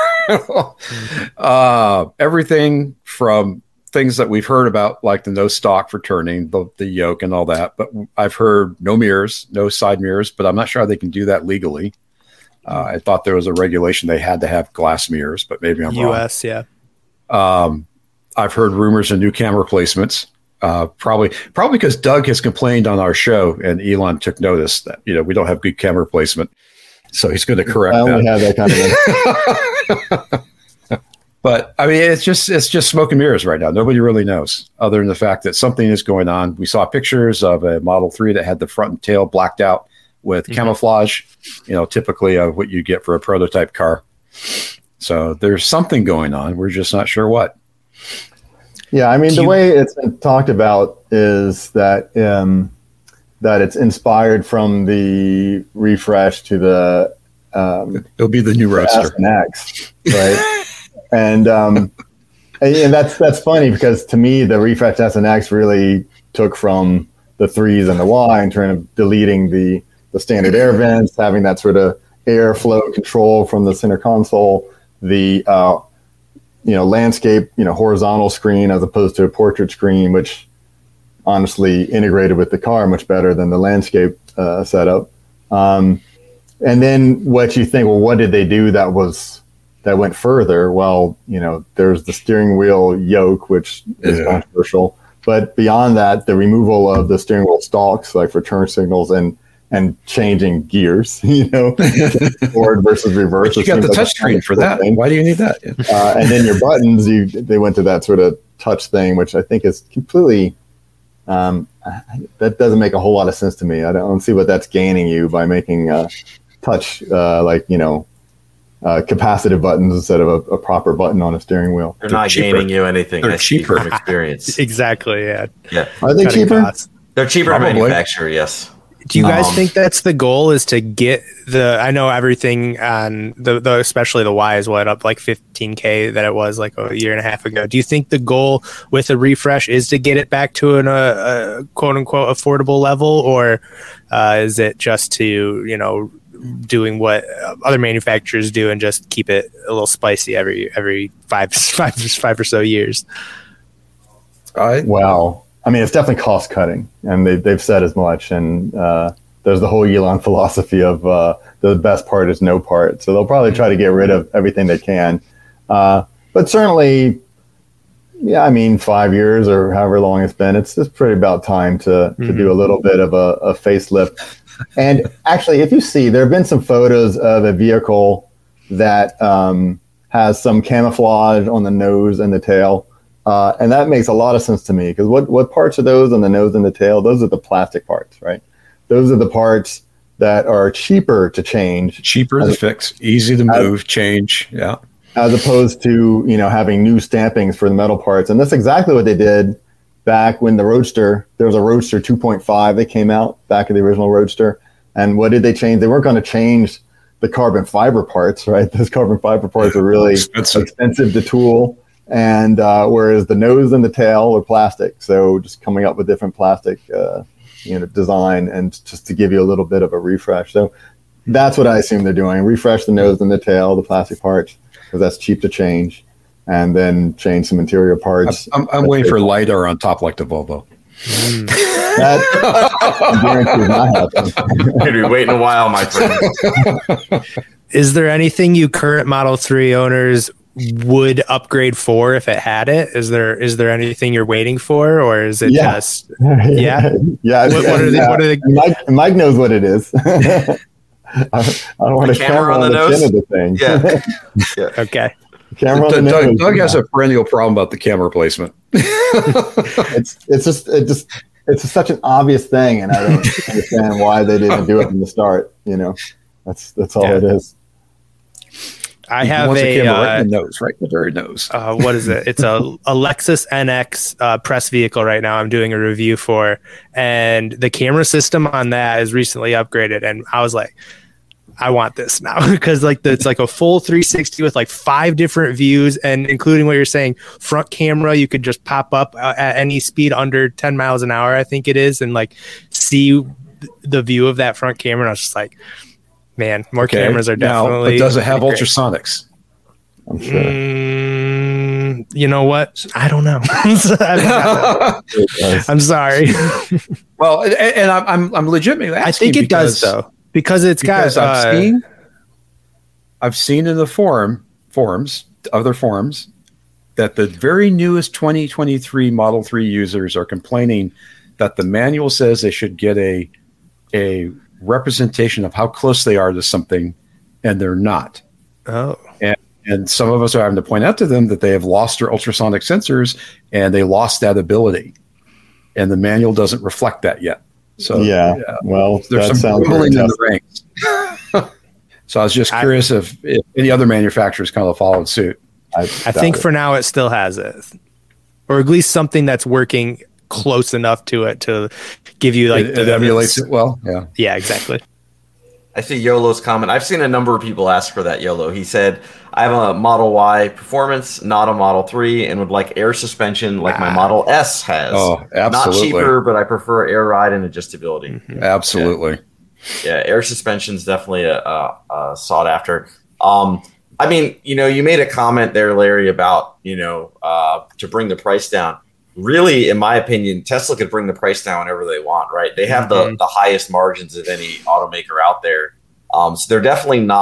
Everything from things that we've heard about, like the no stock returning, the yoke and all that. But I've heard no mirrors, no side mirrors, but I'm not sure how they can do that legally. I thought there was a regulation they had to have glass mirrors, but maybe I'm wrong.
US, yeah.
I've heard rumors of new camera placements. Probably because Doug has complained on our show, and Elon took notice that we don't have good camera placement, so he's going to correct that. I only have that kind of. But I mean, it's just smoke and mirrors right now. Nobody really knows, other than the fact that something is going on. We saw pictures of a Model 3 that had the front and tail blacked out with camouflage. Typically what you get for a prototype car. So there's something going on. We're just not sure what.
Yeah, I mean, the way it's been talked about is that it's inspired from the refresh to the
it'll be the new Roadster
S and X, right? and that's funny, because to me the refresh S and X really took from the 3s and the Y, in terms of deleting the standard air vents, having that sort of airflow control from the center console, the landscape, horizontal screen as opposed to a portrait screen, which honestly integrated with the car much better than the landscape setup. And then what you think, well, what did they do that was that went further. Well, there's the steering wheel yoke, which is controversial. But beyond that, the removal of the steering wheel stalks, like for turn signals and changing gears, forward versus reverse.
But you got the touchscreen for that. Why do you need that?
And then your buttons, they went to that sort of touch thing, which I think is completely, that doesn't make a whole lot of sense to me. I don't see what that's gaining you by making touch, capacitive buttons instead of a proper button on a steering wheel.
They're not
cheaper.
gaining you anything.
They're cheaper
from experience.
Exactly. Yeah.
Yeah.
Are they cheaper?
Costs.
They're cheaper to
Probably.
manufacture. Yes.
Do you guys think that's the goal, is to get I know everything on the especially the Y is up like 15K that it was like a year and a half ago. Do you think the goal with a refresh is to get it back to a quote unquote affordable level, or is it just to, doing what other manufacturers do and just keep it a little spicy every five or so years?
Well, I mean, it's definitely cost cutting, and they've said as much. And there's the whole Elon philosophy of the best part is no part. So they'll probably try to get rid of everything they can. But certainly, 5 years or however long it's been, it's just pretty about time to do a little bit of a facelift. And actually, if you see, there have been some photos of a vehicle that has some camouflage on the nose and the tail. And that makes a lot of sense to me, because what parts are those on the nose and the tail? Those are the plastic parts, right? Those are the parts that are cheaper to change.
Cheaper to fix, easy to move, change. Yeah.
As opposed to, having new stampings for the metal parts. And that's exactly what they did back when there was a Roadster 2.5 that came out back in the original Roadster. And what did they change? They weren't going to change the carbon fiber parts, right? Those carbon fiber parts are really expensive to tool. And whereas the nose and the tail are plastic, so just coming up with different plastic, design, and just to give you a little bit of a refresh. So that's what I assume they're doing: refresh the nose and the tail, the plastic parts, because that's cheap to change, and then change some interior parts.
I'm waiting for LiDAR on top, like the Volvo.
That I guarantee is not happening.
You'd be waiting a while, my friend.
Is there anything you current Model 3 owners would upgrade for if it had it? Is there anything you're waiting for, or is it just
yeah? What are they? Mike knows what it is. I don't want a camera on the nose of the thing.
Yeah.
Okay.
Camera on the nose.
Doug has a perennial problem about the camera placement.
It's such an obvious thing, and I don't understand why they didn't do it from the start. That's all it is.
I have a
camera right in the nose, right in the very nose.
What is it? It's a Lexus NX press vehicle right now I'm doing a review for, and the camera system on that is recently upgraded, and I was like, I want this now, because it's like a full 360 with like 5 different views, and including what you're saying, front camera, you could just pop up at any speed under 10 miles an hour, I think it is, and like see the view of that front camera. And I was just like, man, more cameras are definitely.
But does it have ultrasonics?
I'm sure.
You know what? I don't know. I'm sorry.
Well, and I'm legitimately asking.
I think it does though, because
I've seen in the other forums, that the very newest 2023 Model 3 users are complaining that the manual says they should get a representation of how close they are to something, and they're not.
Oh.
And some of us are having to point out to them that they have lost their ultrasonic sensors, and they lost that ability, and the manual doesn't reflect that yet. So
well,
there's some rumbling in the ranks. So I was just curious if any other manufacturers kind of followed suit.
I think for now it still has it, or at least something that's working close enough to it to give you like
it emulates it well.
Yeah, exactly.
I see YOLO's comment. I've seen a number of people ask for that, YOLO. He said, I have a Model Y Performance, not a Model 3, and would like air suspension like my Model S has.
Oh, absolutely.
Not cheaper, but I prefer air ride and adjustability.
Mm-hmm. Absolutely.
Yeah, air suspension is definitely a sought after. I mean, you made a comment there, Larry, about, to bring the price down. Really, in my opinion, Tesla could bring the price down whenever they want, right? They have the highest margins of any automaker out there. So they're definitely not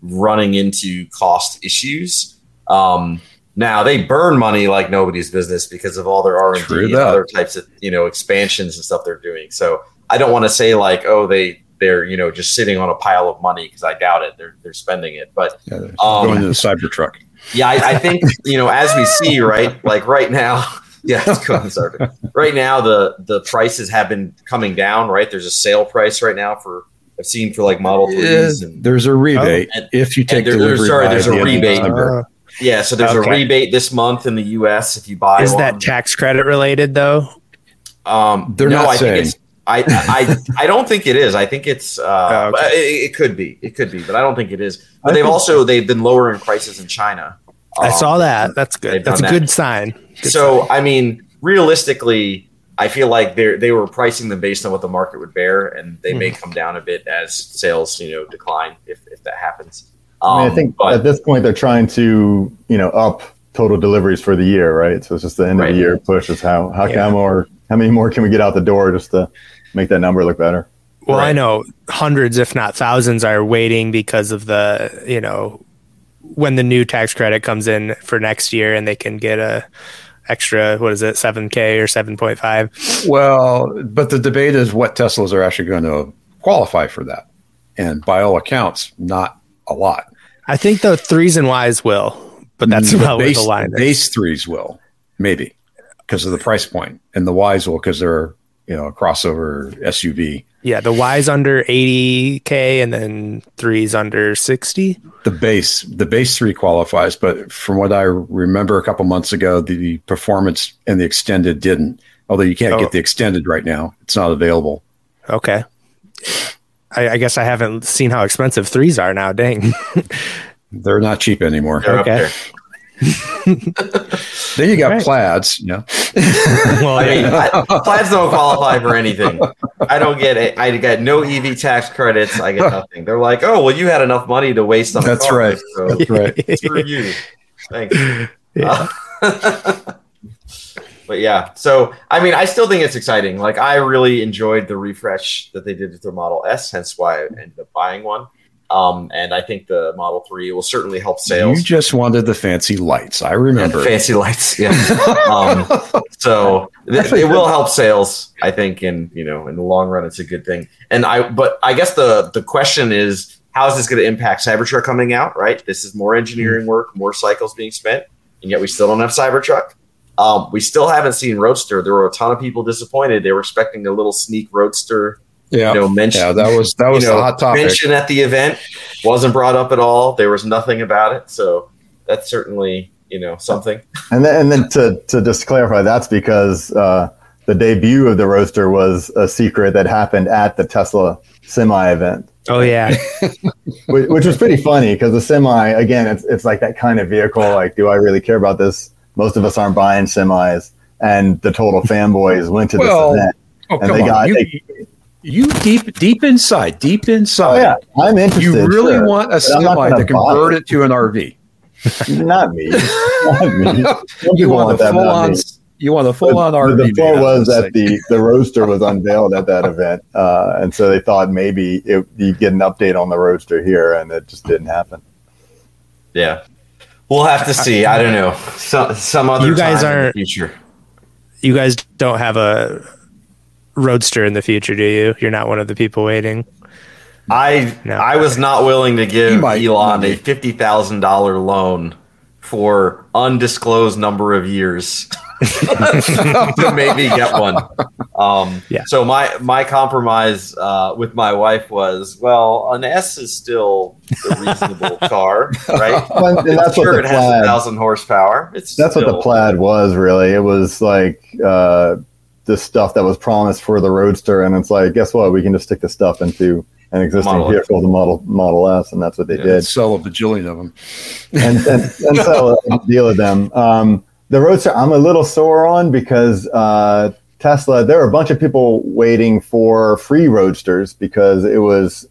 running into cost issues. Now they burn money like nobody's business because of all their R&D and other types of, expansions and stuff they're doing. So I don't want to say like, oh, they're just sitting on a pile of money, because I doubt it. They're spending it, but
going to the Cybertruck.
Yeah, I think as we see, right, like right now, it's going to right now the prices have been coming down. Right, there's a sale price right now I've seen for like Model 3s. And
there's a rebate if you take delivery.
There's a rebate. So there's a rebate this month in the U.S. if you buy.
Is that tax credit related though?
They're not saying.
I don't think it is. I think it's it could be, but I don't think it is. But they've been lowering prices in China.
I saw that. That's good. That's a good sign.
I mean, realistically, I feel like they were pricing them based on what the market would bear, and they may come down a bit as sales decline if that happens.
I think at this point they're trying to up total deliveries for the year, right? So it's just the end of the year push is how many more can we get out the door just to make that number look better?
Well, I know hundreds, if not thousands, are waiting because of the, when the new tax credit comes in for next year and they can get a extra, what is it, 7K or 7.5?
Well, but the debate is what Teslas are actually going to qualify for that. And by all accounts, not a lot.
I think the 3s and Ys will, but that's about where the line is.
Base 3s will, maybe, because of the price point, and the Ys will because they're a crossover SUV.
Yeah, the Y's under 80K and then 3's under 60.
The base 3 qualifies, but from what I remember a couple months ago, the performance and the extended didn't. Although you can't get the extended right now, it's not available.
Okay, I guess I haven't seen how expensive 3s are now. Dang,
they're not cheap anymore.
They're
okay.
Then you got plaids,
Well, I mean, plaids don't qualify for anything. I don't get it. I got no EV tax credits. I get nothing. They're like, oh, well, you had enough money to waste on.
That's right. So that's right.
Screw you. Thanks. Yeah. But yeah, so I mean, I still think it's exciting. Like, I really enjoyed the refresh that they did with their Model S, hence why I ended up buying one. And I think the Model 3 will certainly help sales.
You just wanted the fancy lights. I remember.
Yeah, fancy lights, yeah. So it will help sales, I think, and in the long run, it's a good thing. But I guess the question is, how is this going to impact Cybertruck coming out, right? This is more engineering work, more cycles being spent, and yet we still don't have Cybertruck. We still haven't seen Roadster. There were a ton of people disappointed. They were expecting a little sneak Roadster. Mention.
Yeah, that was the hot topic.
Mention at the event wasn't brought up at all. There was nothing about it, so that's certainly something.
And then to just clarify, that's because the debut of the Roadster was a secret that happened at the Tesla Semi event.
Oh yeah,
which was pretty funny because the Semi, again, it's like that kind of vehicle. Like, do I really care about this? Most of us aren't buying semis, and the total fanboys went to this event.
Oh, and they got. You deep inside.
Oh, yeah, I'm interested.
You really want a semi to convert it to an RV?
Not me.
You want a full-on RV.
The point was that the Roadster was unveiled at that event, and so they thought maybe you'd get an update on the Roadster here, and it just didn't happen.
Yeah, we'll have to see. I don't know. Some other time in the future.
You guys don't have a Roadster in the future, do you? You're not one of the people waiting.
I was not willing to give Elon a $50,000 loan for undisclosed number of years to maybe get one. So my compromise with my wife was, well, an S is still a reasonable car, right?
And that's
sure, it has 1,000 horsepower.
That's what the Plaid was, really. It was like the stuff that was promised for the Roadster, and it's like, guess what? We can just stick the stuff into an existing vehicle, the Model S, and that's what they did.
Sell a bajillion of them,
and sell a deal of them. The Roadster, I'm a little sore on because Tesla. There were a bunch of people waiting for free Roadsters because it was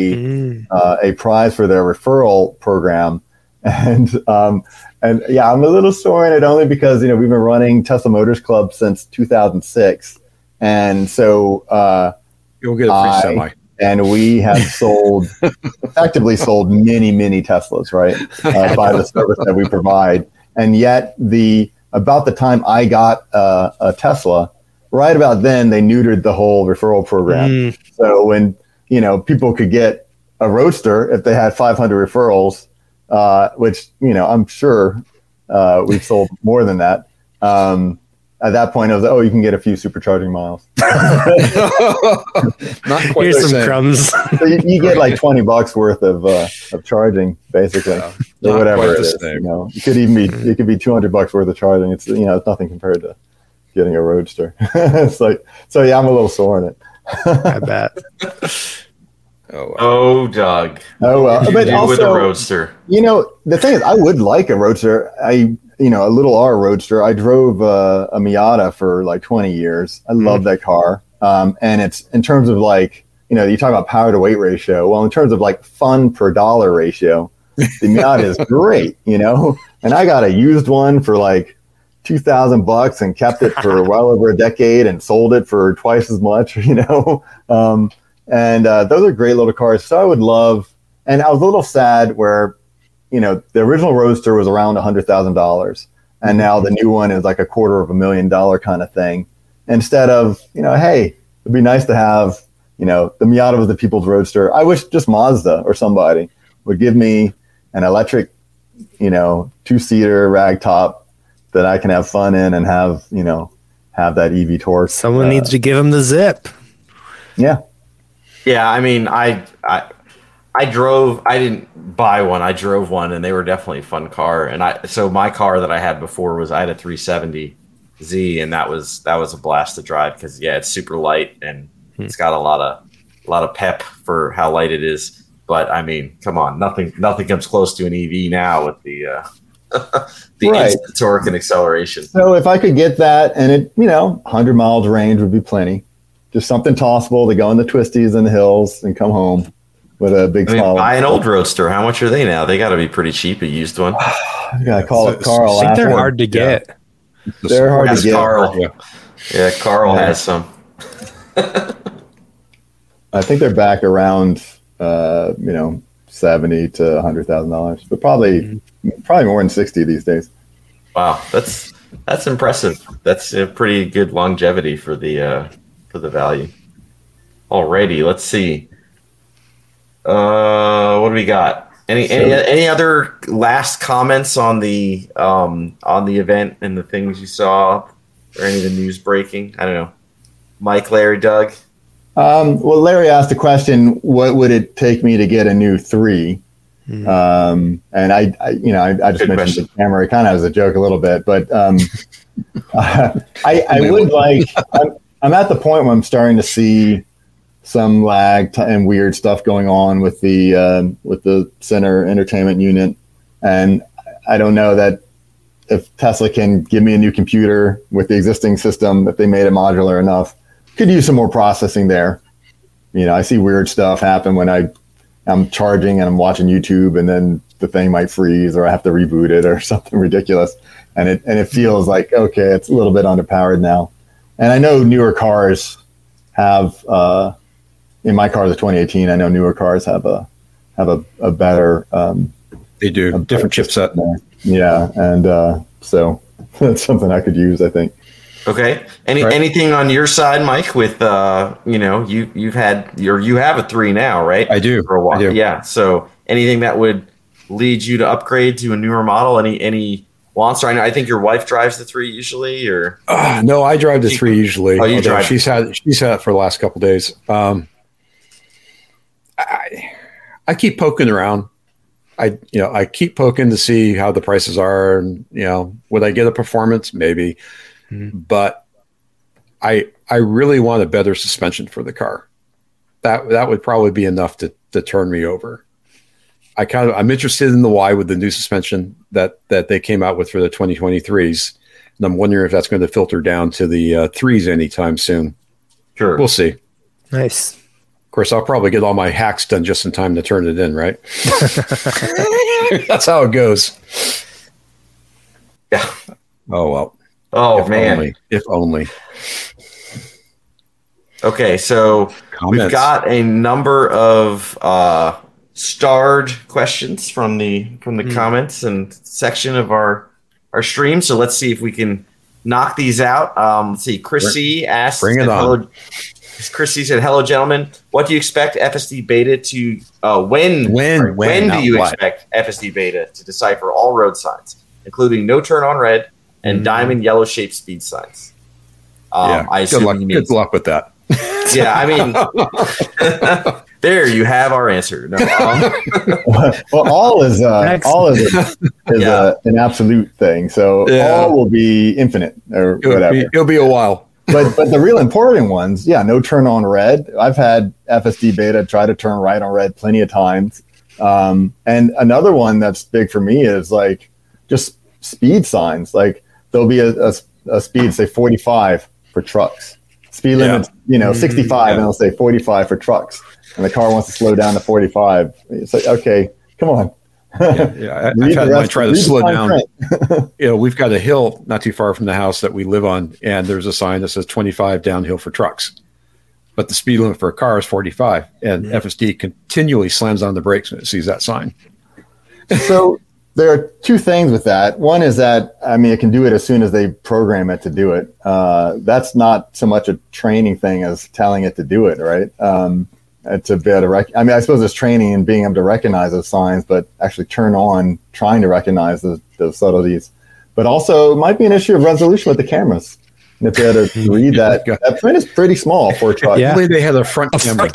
a prize for their referral program, and yeah, I'm a little sore on it only because we've been running Tesla Motors Club since 2006, and so
you'll get a free semi.
and we have effectively sold many Teslas, right, by the service that we provide. And yet, about the time I got a Tesla, right about then they neutered the whole referral program. So when people could get a Roadster if they had 500 referrals, which I'm sure we've sold more than that. At that point, it was, you can get a few supercharging miles.
Not quite.
Here's some crumbs.
So you get like $20 worth of charging, basically, or whatever it is. It could even be $200 worth of charging. It's it's nothing compared to getting a Roadster. It's like, so yeah, I'm a little sore on it.
I bet.
Oh, Doug.
Oh well, but also
with a Roadster.
The thing is, I would like a Roadster. A little R Roadster. I drove a Miata for like 20 years. I love that car. And it's in terms of like, you talk about power to weight ratio. Well, in terms of like fun per dollar ratio, the Miata is great, and I got a used one for like $2,000 and kept it for well over a decade and sold it for twice as much, and those are great little cars. So I would love, and I was a little sad where, the original Roadster was around $100,000, and now the new one is like $250,000 kind of thing. Instead of, hey, it'd be nice to have, the Miata was the people's Roadster. I wish just Mazda or somebody would give me an electric, 2-seater ragtop that I can have fun in and have that EV torque.
Someone needs to give them the zip.
Yeah.
Yeah, I mean, I didn't buy one. I drove one, and they were definitely a fun car. And so my car that I had before I had a 370Z, and that was a blast to drive because it's super light and it's got a lot of pep for how light it is. But I mean, come on, nothing comes close to an EV now with the instant torque and acceleration.
So if I could get that, and it 100 miles range would be plenty. Just something tossable to go in the twisties and the hills and come home with a big smile.
Buy an old Roadster. How much are they now? They got to be pretty cheap, a used one.
I gotta call it Carl.
I think they're hard to get.
Yeah. They're hard to get.
Carl. Yeah, Carl has some.
I think they're back around $70,000 to $100,000, but probably more than 60 these days.
Wow, that's impressive. That's a pretty good longevity for the value. Alrighty, let's see. What do we got? Any other last comments on the event and the things you saw, or any of the news breaking? I don't know. Mike, Larry, Doug.
Well, Larry asked the question, "What would it take me to get a new 3?" And I just
Good
mentioned
question.
the camera kind of as a joke a little bit, but I would like. I'm at the point where I'm starting to see some lag and weird stuff going on with the center entertainment unit, and I don't know that if Tesla can give me a new computer with the existing system, if they made it modular enough, could use some more processing there. I see weird stuff happen when I'm charging and I'm watching YouTube, and then the thing might freeze, or I have to reboot it, or something ridiculous, and it feels like, okay, it's a little bit underpowered now. And I know newer cars have, in my car, the 2018, I know newer cars have a better.
They do different chipset.
Yeah, and so that's something I could use, I think.
Okay. Anything on your side, Mike? With you have a 3 now, right?
I do.
For a while.
I do.
Yeah. So anything that would lead you to upgrade to a newer model? Any wants? I think your wife drives the 3 usually, or
no, I drive the 3 usually.
Oh, you drive.
She's had it for the last couple of days. I keep poking around. I keep poking to see how the prices are, and would I get a performance? Maybe, but I really want a better suspension for the car. That would probably be enough to turn me over. I'm interested in the Y with the new suspension that they came out with for the 2023s, and I'm wondering if that's going to filter down to the 3s anytime soon.
Sure,
we'll see.
Nice.
Of course, I'll probably get all my hacks done just in time to turn it in, right? That's how it goes.
Yeah.
Oh, well.
Oh,
if
man.
If only.
Okay, so we've got a number of starred questions from the comments and section of our stream. So let's see if we can knock these out. Let's see. Chris C asked,
"Bring it on."
Chris C said, "Hello, gentlemen. What do you expect FSD beta to when do you expect FSD beta to decipher all road signs, including no turn on red and diamond yellow shaped speed signs?" I assume
good luck with that.
Yeah, I mean, there you have our answer. No,
well, all is an absolute thing. So all will be infinite or whatever.
It'll be a while.
But the real important ones, no turn on red. I've had FSD beta try to turn right on red plenty of times. And another one that's big for me is like just speed signs. Like there'll be a speed, say 45 for trucks. Speed limit, 65, and it'll say 45 for trucks. And the car wants to slow down to 45. It's like, okay, come on.
I've had mine try to slow down. We've got a hill not too far from the house that we live on, and there's a sign that says 25 downhill for trucks. But the speed limit for a car is 45, and FSD continually slams on the brakes when it sees that sign.
So there are two things with that. One is that, it can do it as soon as they program it to do it. That's not so much a training thing as telling it to do it, right? To be able to I suppose there's training in being able to recognize those signs, but actually turn on trying to recognize those subtleties. But also it might be an issue of resolution with the cameras. And if they had to read that print is pretty small for a truck.
Yeah. I believe they had a front camera.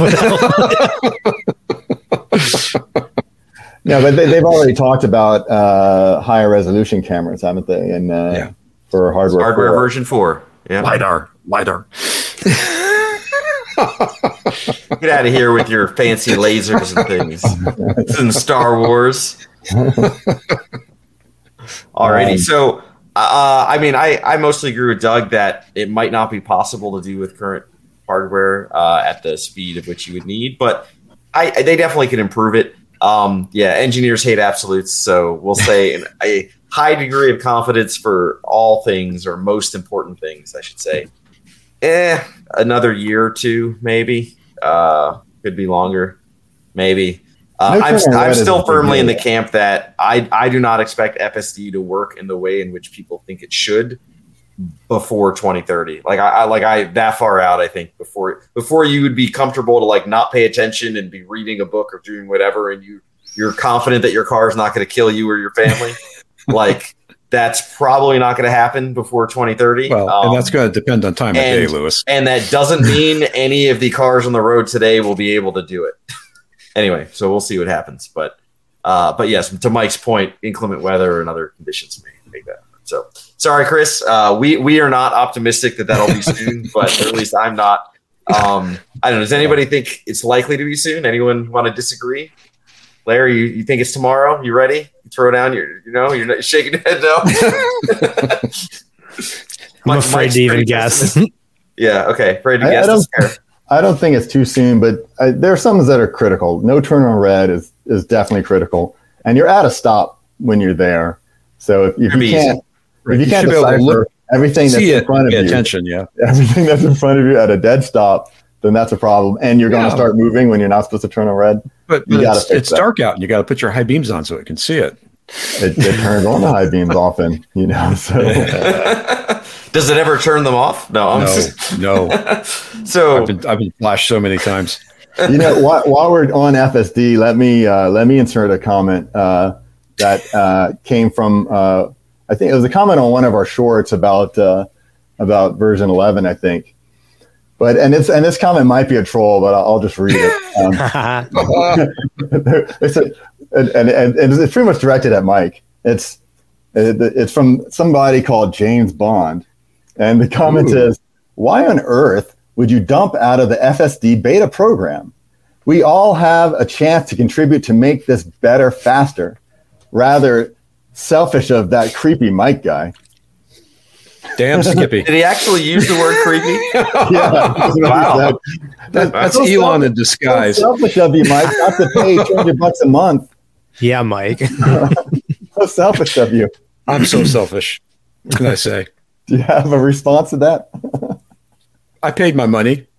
No, but they've already talked about higher resolution cameras, haven't they? And for hardware
version 4. Yeah.
LiDAR.
Get out of here with your fancy lasers and things. It's in Star Wars. Alrighty, so I mostly agree with Doug that it might not be possible to do with current hardware at the speed of which you would need, but they definitely can improve it. Engineers hate absolutes, so we'll say a high degree of confidence for all things, or most important things, I should say. Another year or two, maybe. Could be longer, maybe. I'm still firmly in the camp that I do not expect FSD to work in the way in which people think it should before 2030. I that far out. I think before you would be comfortable to not pay attention and be reading a book or doing whatever, and you're confident that your car is not going to kill you or your family. That's probably not going to happen before 2030.
Well, and that's going to depend on time of day, Lewis.
And that doesn't mean any of the cars on the road today will be able to do it. Anyway, so we'll see what happens. But yes, to Mike's point, inclement weather and other conditions may make that happen. So sorry, Chris. We are not optimistic that that'll be soon, but at least I'm not. I don't know. Does anybody think it's likely to be soon? Anyone want to disagree? Larry, you think it's tomorrow? You ready? You throw down you're not shaking your head no.
I'm afraid to even guess.
Yeah, okay. Afraid to guess.
I don't think it's too soon, but there are some that are critical. No turn on red is definitely critical, and you're at a stop when you're there. So if you can't decipher everything that's in front of you, everything that's in front of you at a dead stop, then that's a problem. And you're going to start moving when you're not supposed to turn on red.
But it's dark out, and you got to put your high beams on so it can see it.
It turns on the high beams often, So
does it ever turn them off? No. So
I've been flashed so many times.
While we're on FSD, let me insert a comment that came from I think it was a comment on one of our shorts about version 11, I think. But and this comment might be a troll, but I'll just read it. It's pretty much directed at Mike. It's from somebody called James Bond, and the comment is, "Why on earth would you dump out of the FSD beta program? We all have a chance to contribute to make this better, faster. Rather selfish of that creepy Mike guy."
Damn, Skippy.
Did he actually use the word creepy?
Yeah.
Wow.
That's Elon in disguise.
So selfish of you, Mike, not to pay $200 a month.
Yeah, Mike.
So selfish of you.
I'm so selfish. What can I say?
Do you have a response to that?
I paid my money.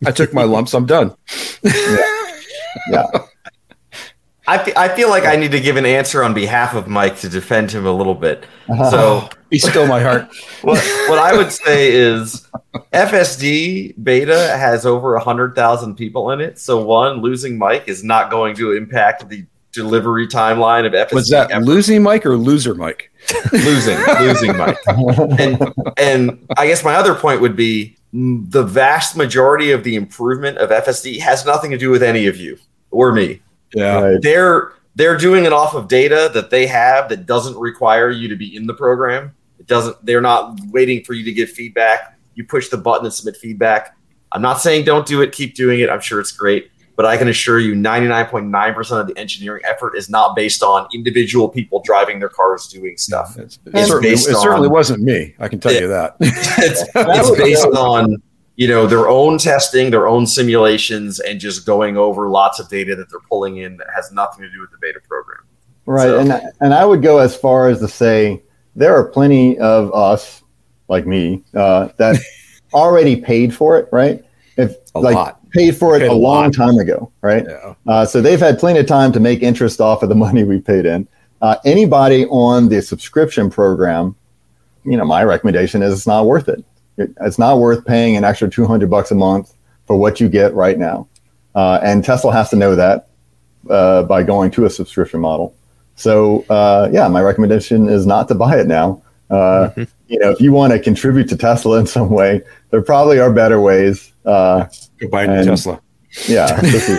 I took my lumps. I'm done.
Yeah.
I feel like I need to give an answer on behalf of Mike to defend him a little bit. So
He's still my heart.
what I would say is FSD beta has over 100,000 people in it. So losing Mike is not going to impact the delivery timeline of FSD.
Was that
ever.
losing Mike or loser Mike?
losing Mike. And I guess my other point would be the vast majority of the improvement of FSD has nothing to do with any of you or me.
Yeah.
Right.
They're doing it off of data that they have that doesn't require you to be in the program. They're not waiting for you to give feedback. You push the button and submit feedback. I'm not saying don't do it, keep doing it. I'm sure it's great. But I can assure you 99.9% of the engineering effort is not based on individual people driving their cars doing stuff.
It certainly wasn't me. I can tell you that.
It's based on their own testing, their own simulations, and just going over lots of data that they're pulling in that has nothing to do with the beta program.
Right.
So,
and I would go as far as to say there are plenty of us, like me, that already paid for it, right? Paid for it a long time ago, right?
Yeah.
So they've had plenty of time to make interest off of the money we paid in. Anybody on the subscription program, my recommendation is it's not worth it. It's not worth paying an extra $200 a month for what you get right now. And Tesla has to know that by going to a subscription model. So, my recommendation is not to buy it now. If you want to contribute to Tesla in some way, there probably are better ways.
Go buy a new Tesla.
Yeah.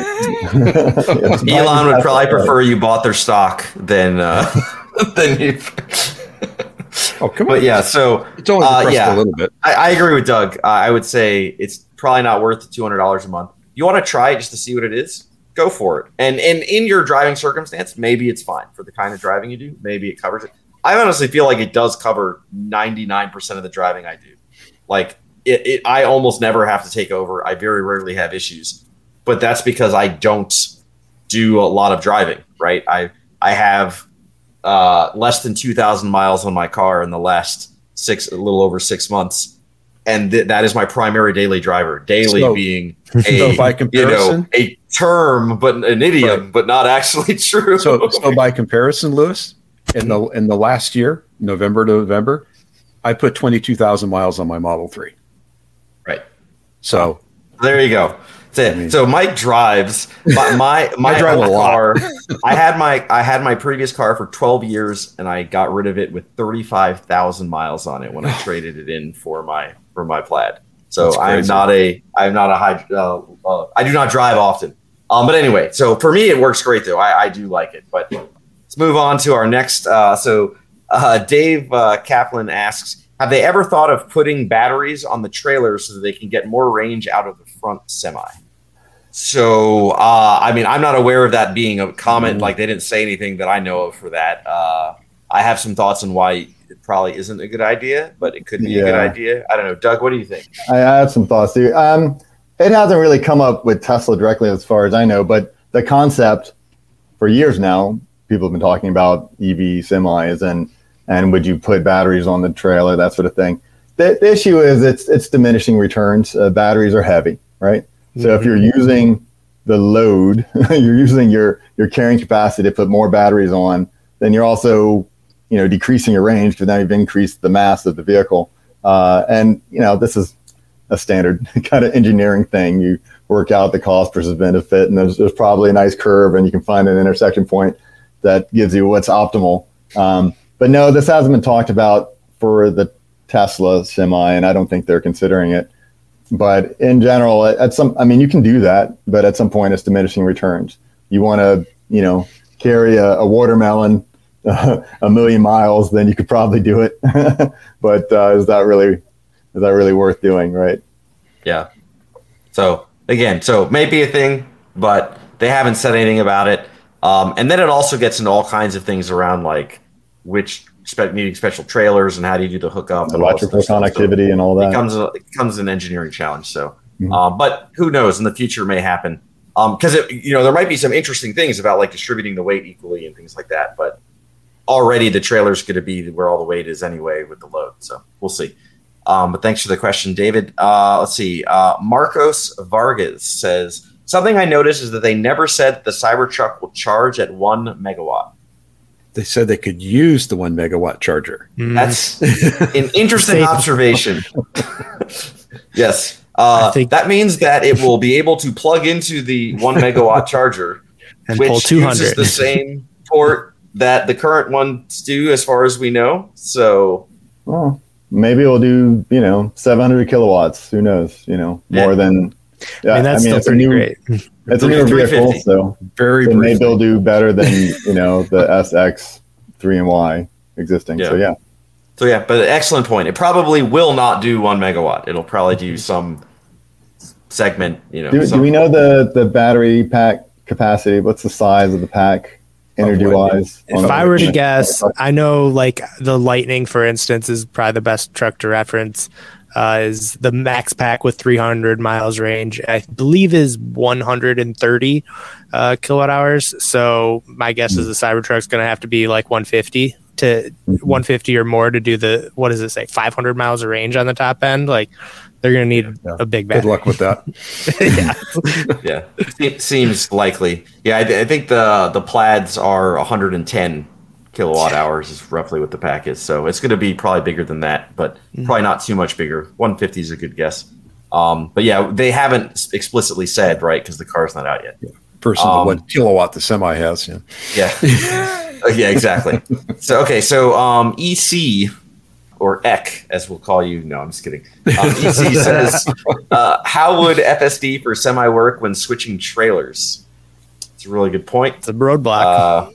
Elon would probably prefer you bought their stock than you.
Oh, come on.
But yeah, so
it's only a little bit.
I agree with Doug. I would say it's probably not worth the $200 a month. You want to try it just to see what it is? Go for it. And in your driving circumstance, maybe it's fine for the kind of driving you do. Maybe it covers it. I honestly feel like it does cover 99% of the driving I do. Like I almost never have to take over. I very rarely have issues, but that's because I don't do a lot of driving. Right? I have less than 2,000 miles on my car in the last a little over 6 months. And that is my primary daily driver. Being
by comparison,
a term, but an idiom, but not actually true.
So by comparison, Lewis, in the last year, November to November, I put 22,000 miles on my Model 3.
Right.
So
there you go. That's it. So Mike drives my
I drive a lot.
car. I had my previous car for 12 years, and I got rid of it with 35,000 miles on it when I traded it in for my Plaid. So I do not drive often. But anyway, so for me it works great though. I do like it. But let's move on to our next. Dave Kaplan asks, have they ever thought of putting batteries on the trailers so that they can get more range out of the front semi? So, I'm not aware of that being a comment. Like they didn't say anything that I know of for that. I have some thoughts on why it probably isn't a good idea, but it could be a good idea. I don't know. Doug, what do you think?
I have some thoughts too. It hasn't really come up with Tesla directly as far as I know, but the concept for years now, people have been talking about EV semis and would you put batteries on the trailer, that sort of thing. The issue is it's diminishing returns. Batteries are heavy, right? So if you're using the load, you're using your carrying capacity to put more batteries on, then you're also decreasing your range because now you've increased the mass of the vehicle. This is a standard kind of engineering thing. You work out the cost versus benefit, and there's probably a nice curve, and you can find an intersection point that gives you what's optimal. But no, this hasn't been talked about for the Tesla semi, and I don't think they're considering it. But in general, you can do that, but at some point it's diminishing returns. You want to, carry a watermelon a million miles, then you could probably do it. But is that really worth doing, right?
Yeah. So again, maybe a thing, but they haven't said anything about it. And then it also gets into all kinds of things around like needing special trailers and how do you do the hookup, and
electrical connectivity and all that.
It becomes an engineering challenge. So, but who knows? In the future, may happen. Because there might be some interesting things about like distributing the weight equally and things like that. But already the trailer's going to be where all the weight is anyway with the load. So we'll see. But thanks for the question, David. Let's see. Marcos Vargas says, something I noticed is that they never said that the Cybertruck will charge at 1 megawatt.
They said they could use the 1 megawatt charger.
That's an interesting observation. Yes. That means that it will be able to plug into the 1 megawatt charger,
and
which
pull 200.
uses the same port that the current ones do, as far as we know. So,
well, maybe it'll do 700 kilowatts. Who knows? More than.
Yeah, I mean, that's still pretty great.
It's a newer vehicle, so maybe they'll do better than the SX 3 and Y existing.
Yeah. So yeah, but excellent point. It probably will not do 1 megawatt. It'll probably do some segment.
Do we know the battery pack capacity? What's the size of the pack? Energy wise,
if I were to guess, I know like the Lightning, for instance, is probably the best truck to reference. Is the max pack with 300 miles range, I believe, is 130 kilowatt hours. So my guess is the Cybertruck's going to have to be like 150 or more to do the, what does it say, 500 miles of range on the top end. Like they're going to need a big battery.
Good luck with that.
Yeah, it seems likely. Yeah, I think the Plaids are 110 kilowatt hours is roughly what the pack is. So it's going to be probably bigger than that, but probably not too much bigger. 150 is a good guess. But yeah, they haven't explicitly said, right, because the car's not out yet.
Versus the 1 kilowatt the Semi has.
Yeah. Yeah, exactly. So EC, or EC, as we'll call you. No, I'm just kidding. EC says, how would FSD for Semi work when switching trailers? It's a really good point.
It's a roadblock.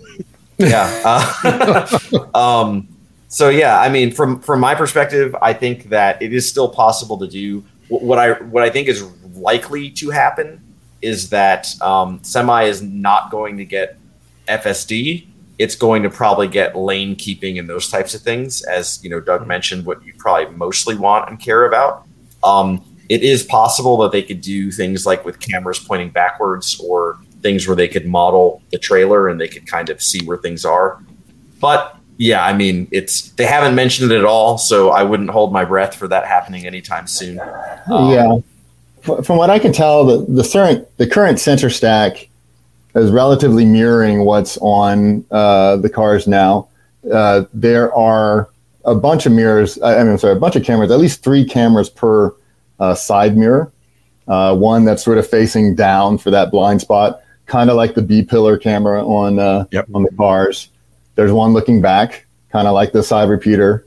Yeah. So yeah, I mean, from my perspective, I think that it is still possible to do what I think is likely to happen is that Semi is not going to get FSD. It's going to probably get lane keeping and those types of things, as Doug mentioned, what you probably mostly want and care about. It is possible that they could do things like with cameras pointing backwards, or things where they could model the trailer and they could kind of see where things are. But yeah, I mean, they haven't mentioned it at all, so I wouldn't hold my breath for that happening anytime soon.
Yeah. From what I can tell, the current sensor stack is relatively mirroring what's on the cars now. There are a bunch of mirrors. A bunch of cameras, at least 3 cameras per side mirror. One that's sort of facing down for that blind spot, kind of like the B-pillar camera on the cars. There's one looking back, kind of like the side repeater.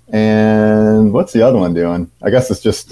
And what's the other one doing? I guess it's just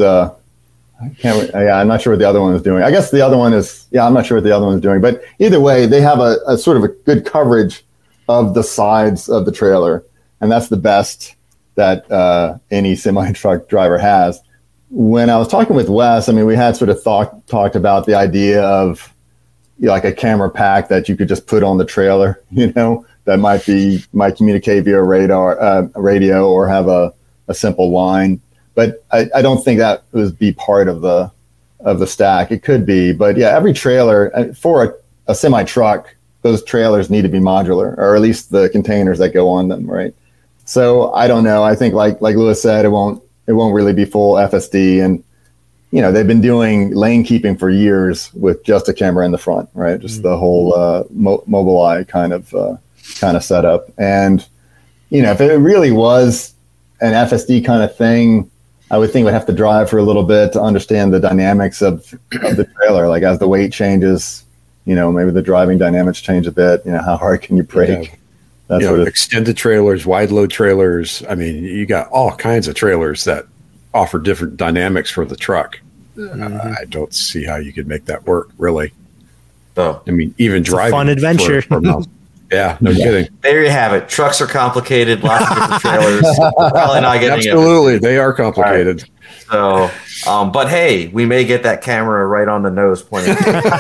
I'm not sure what the other one is doing. I guess the other one is, I'm not sure what the other one is doing. But either way, they have a sort of a good coverage of the sides of the trailer. And that's the best that any semi-truck driver has. When I was talking with Wes, we had sort of talked about the idea of like a camera pack that you could just put on the trailer, that might communicate via radio or have a simple line. But I don't think that would be part of the stack. It could be, but yeah, every trailer for a semi truck, those trailers need to be modular, or at least the containers that go on them, right? So I don't know. I think like Lewis said, it won't really be full FSD, and they've been doing lane keeping for years with just a camera in the front, right? Just the whole Mobileye kind of setup. And if it really was an FSD kind of thing, I would think we'd have to drive for a little bit to understand the dynamics of the trailer. Like as the weight changes, maybe the driving dynamics change a bit. How hard can you brake?
Extended trailers, wide load trailers. You got all kinds of trailers that offer different dynamics for the truck. I don't see how you could make that work, really.
Oh,
even driving.
A fun adventure.
Yeah, no kidding.
There you have it. Trucks are complicated. Lots of different trailers. Probably not getting
Absolutely, they are complicated.
Right. So, but hey, we may get that camera right on the nose pointing.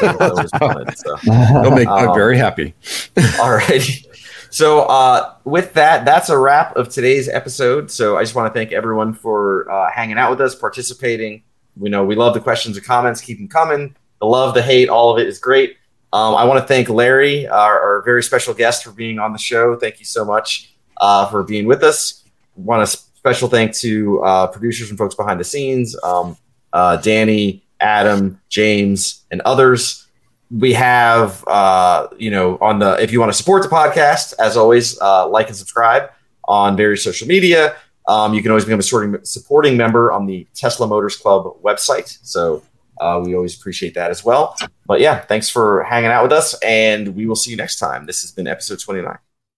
They'll make Doug very happy.
All right. So with that's a wrap of today's episode. So I just want to thank everyone for hanging out with us, participating. We love the questions and comments. Keep them coming. The love, the hate, all of it is great. I want to thank Larry, our very special guest, for being on the show. Thank you so much for being with us. Want to special thanks to producers and folks behind the scenes, Danny, Adam, James, and others. We have, on the, if you want to support the podcast, as always, like and subscribe on various social media. You can always become a supporting member on the Tesla Motors Club website. So we always appreciate that as well. But yeah, thanks for hanging out with us, and we will see you next time. This has been episode 29.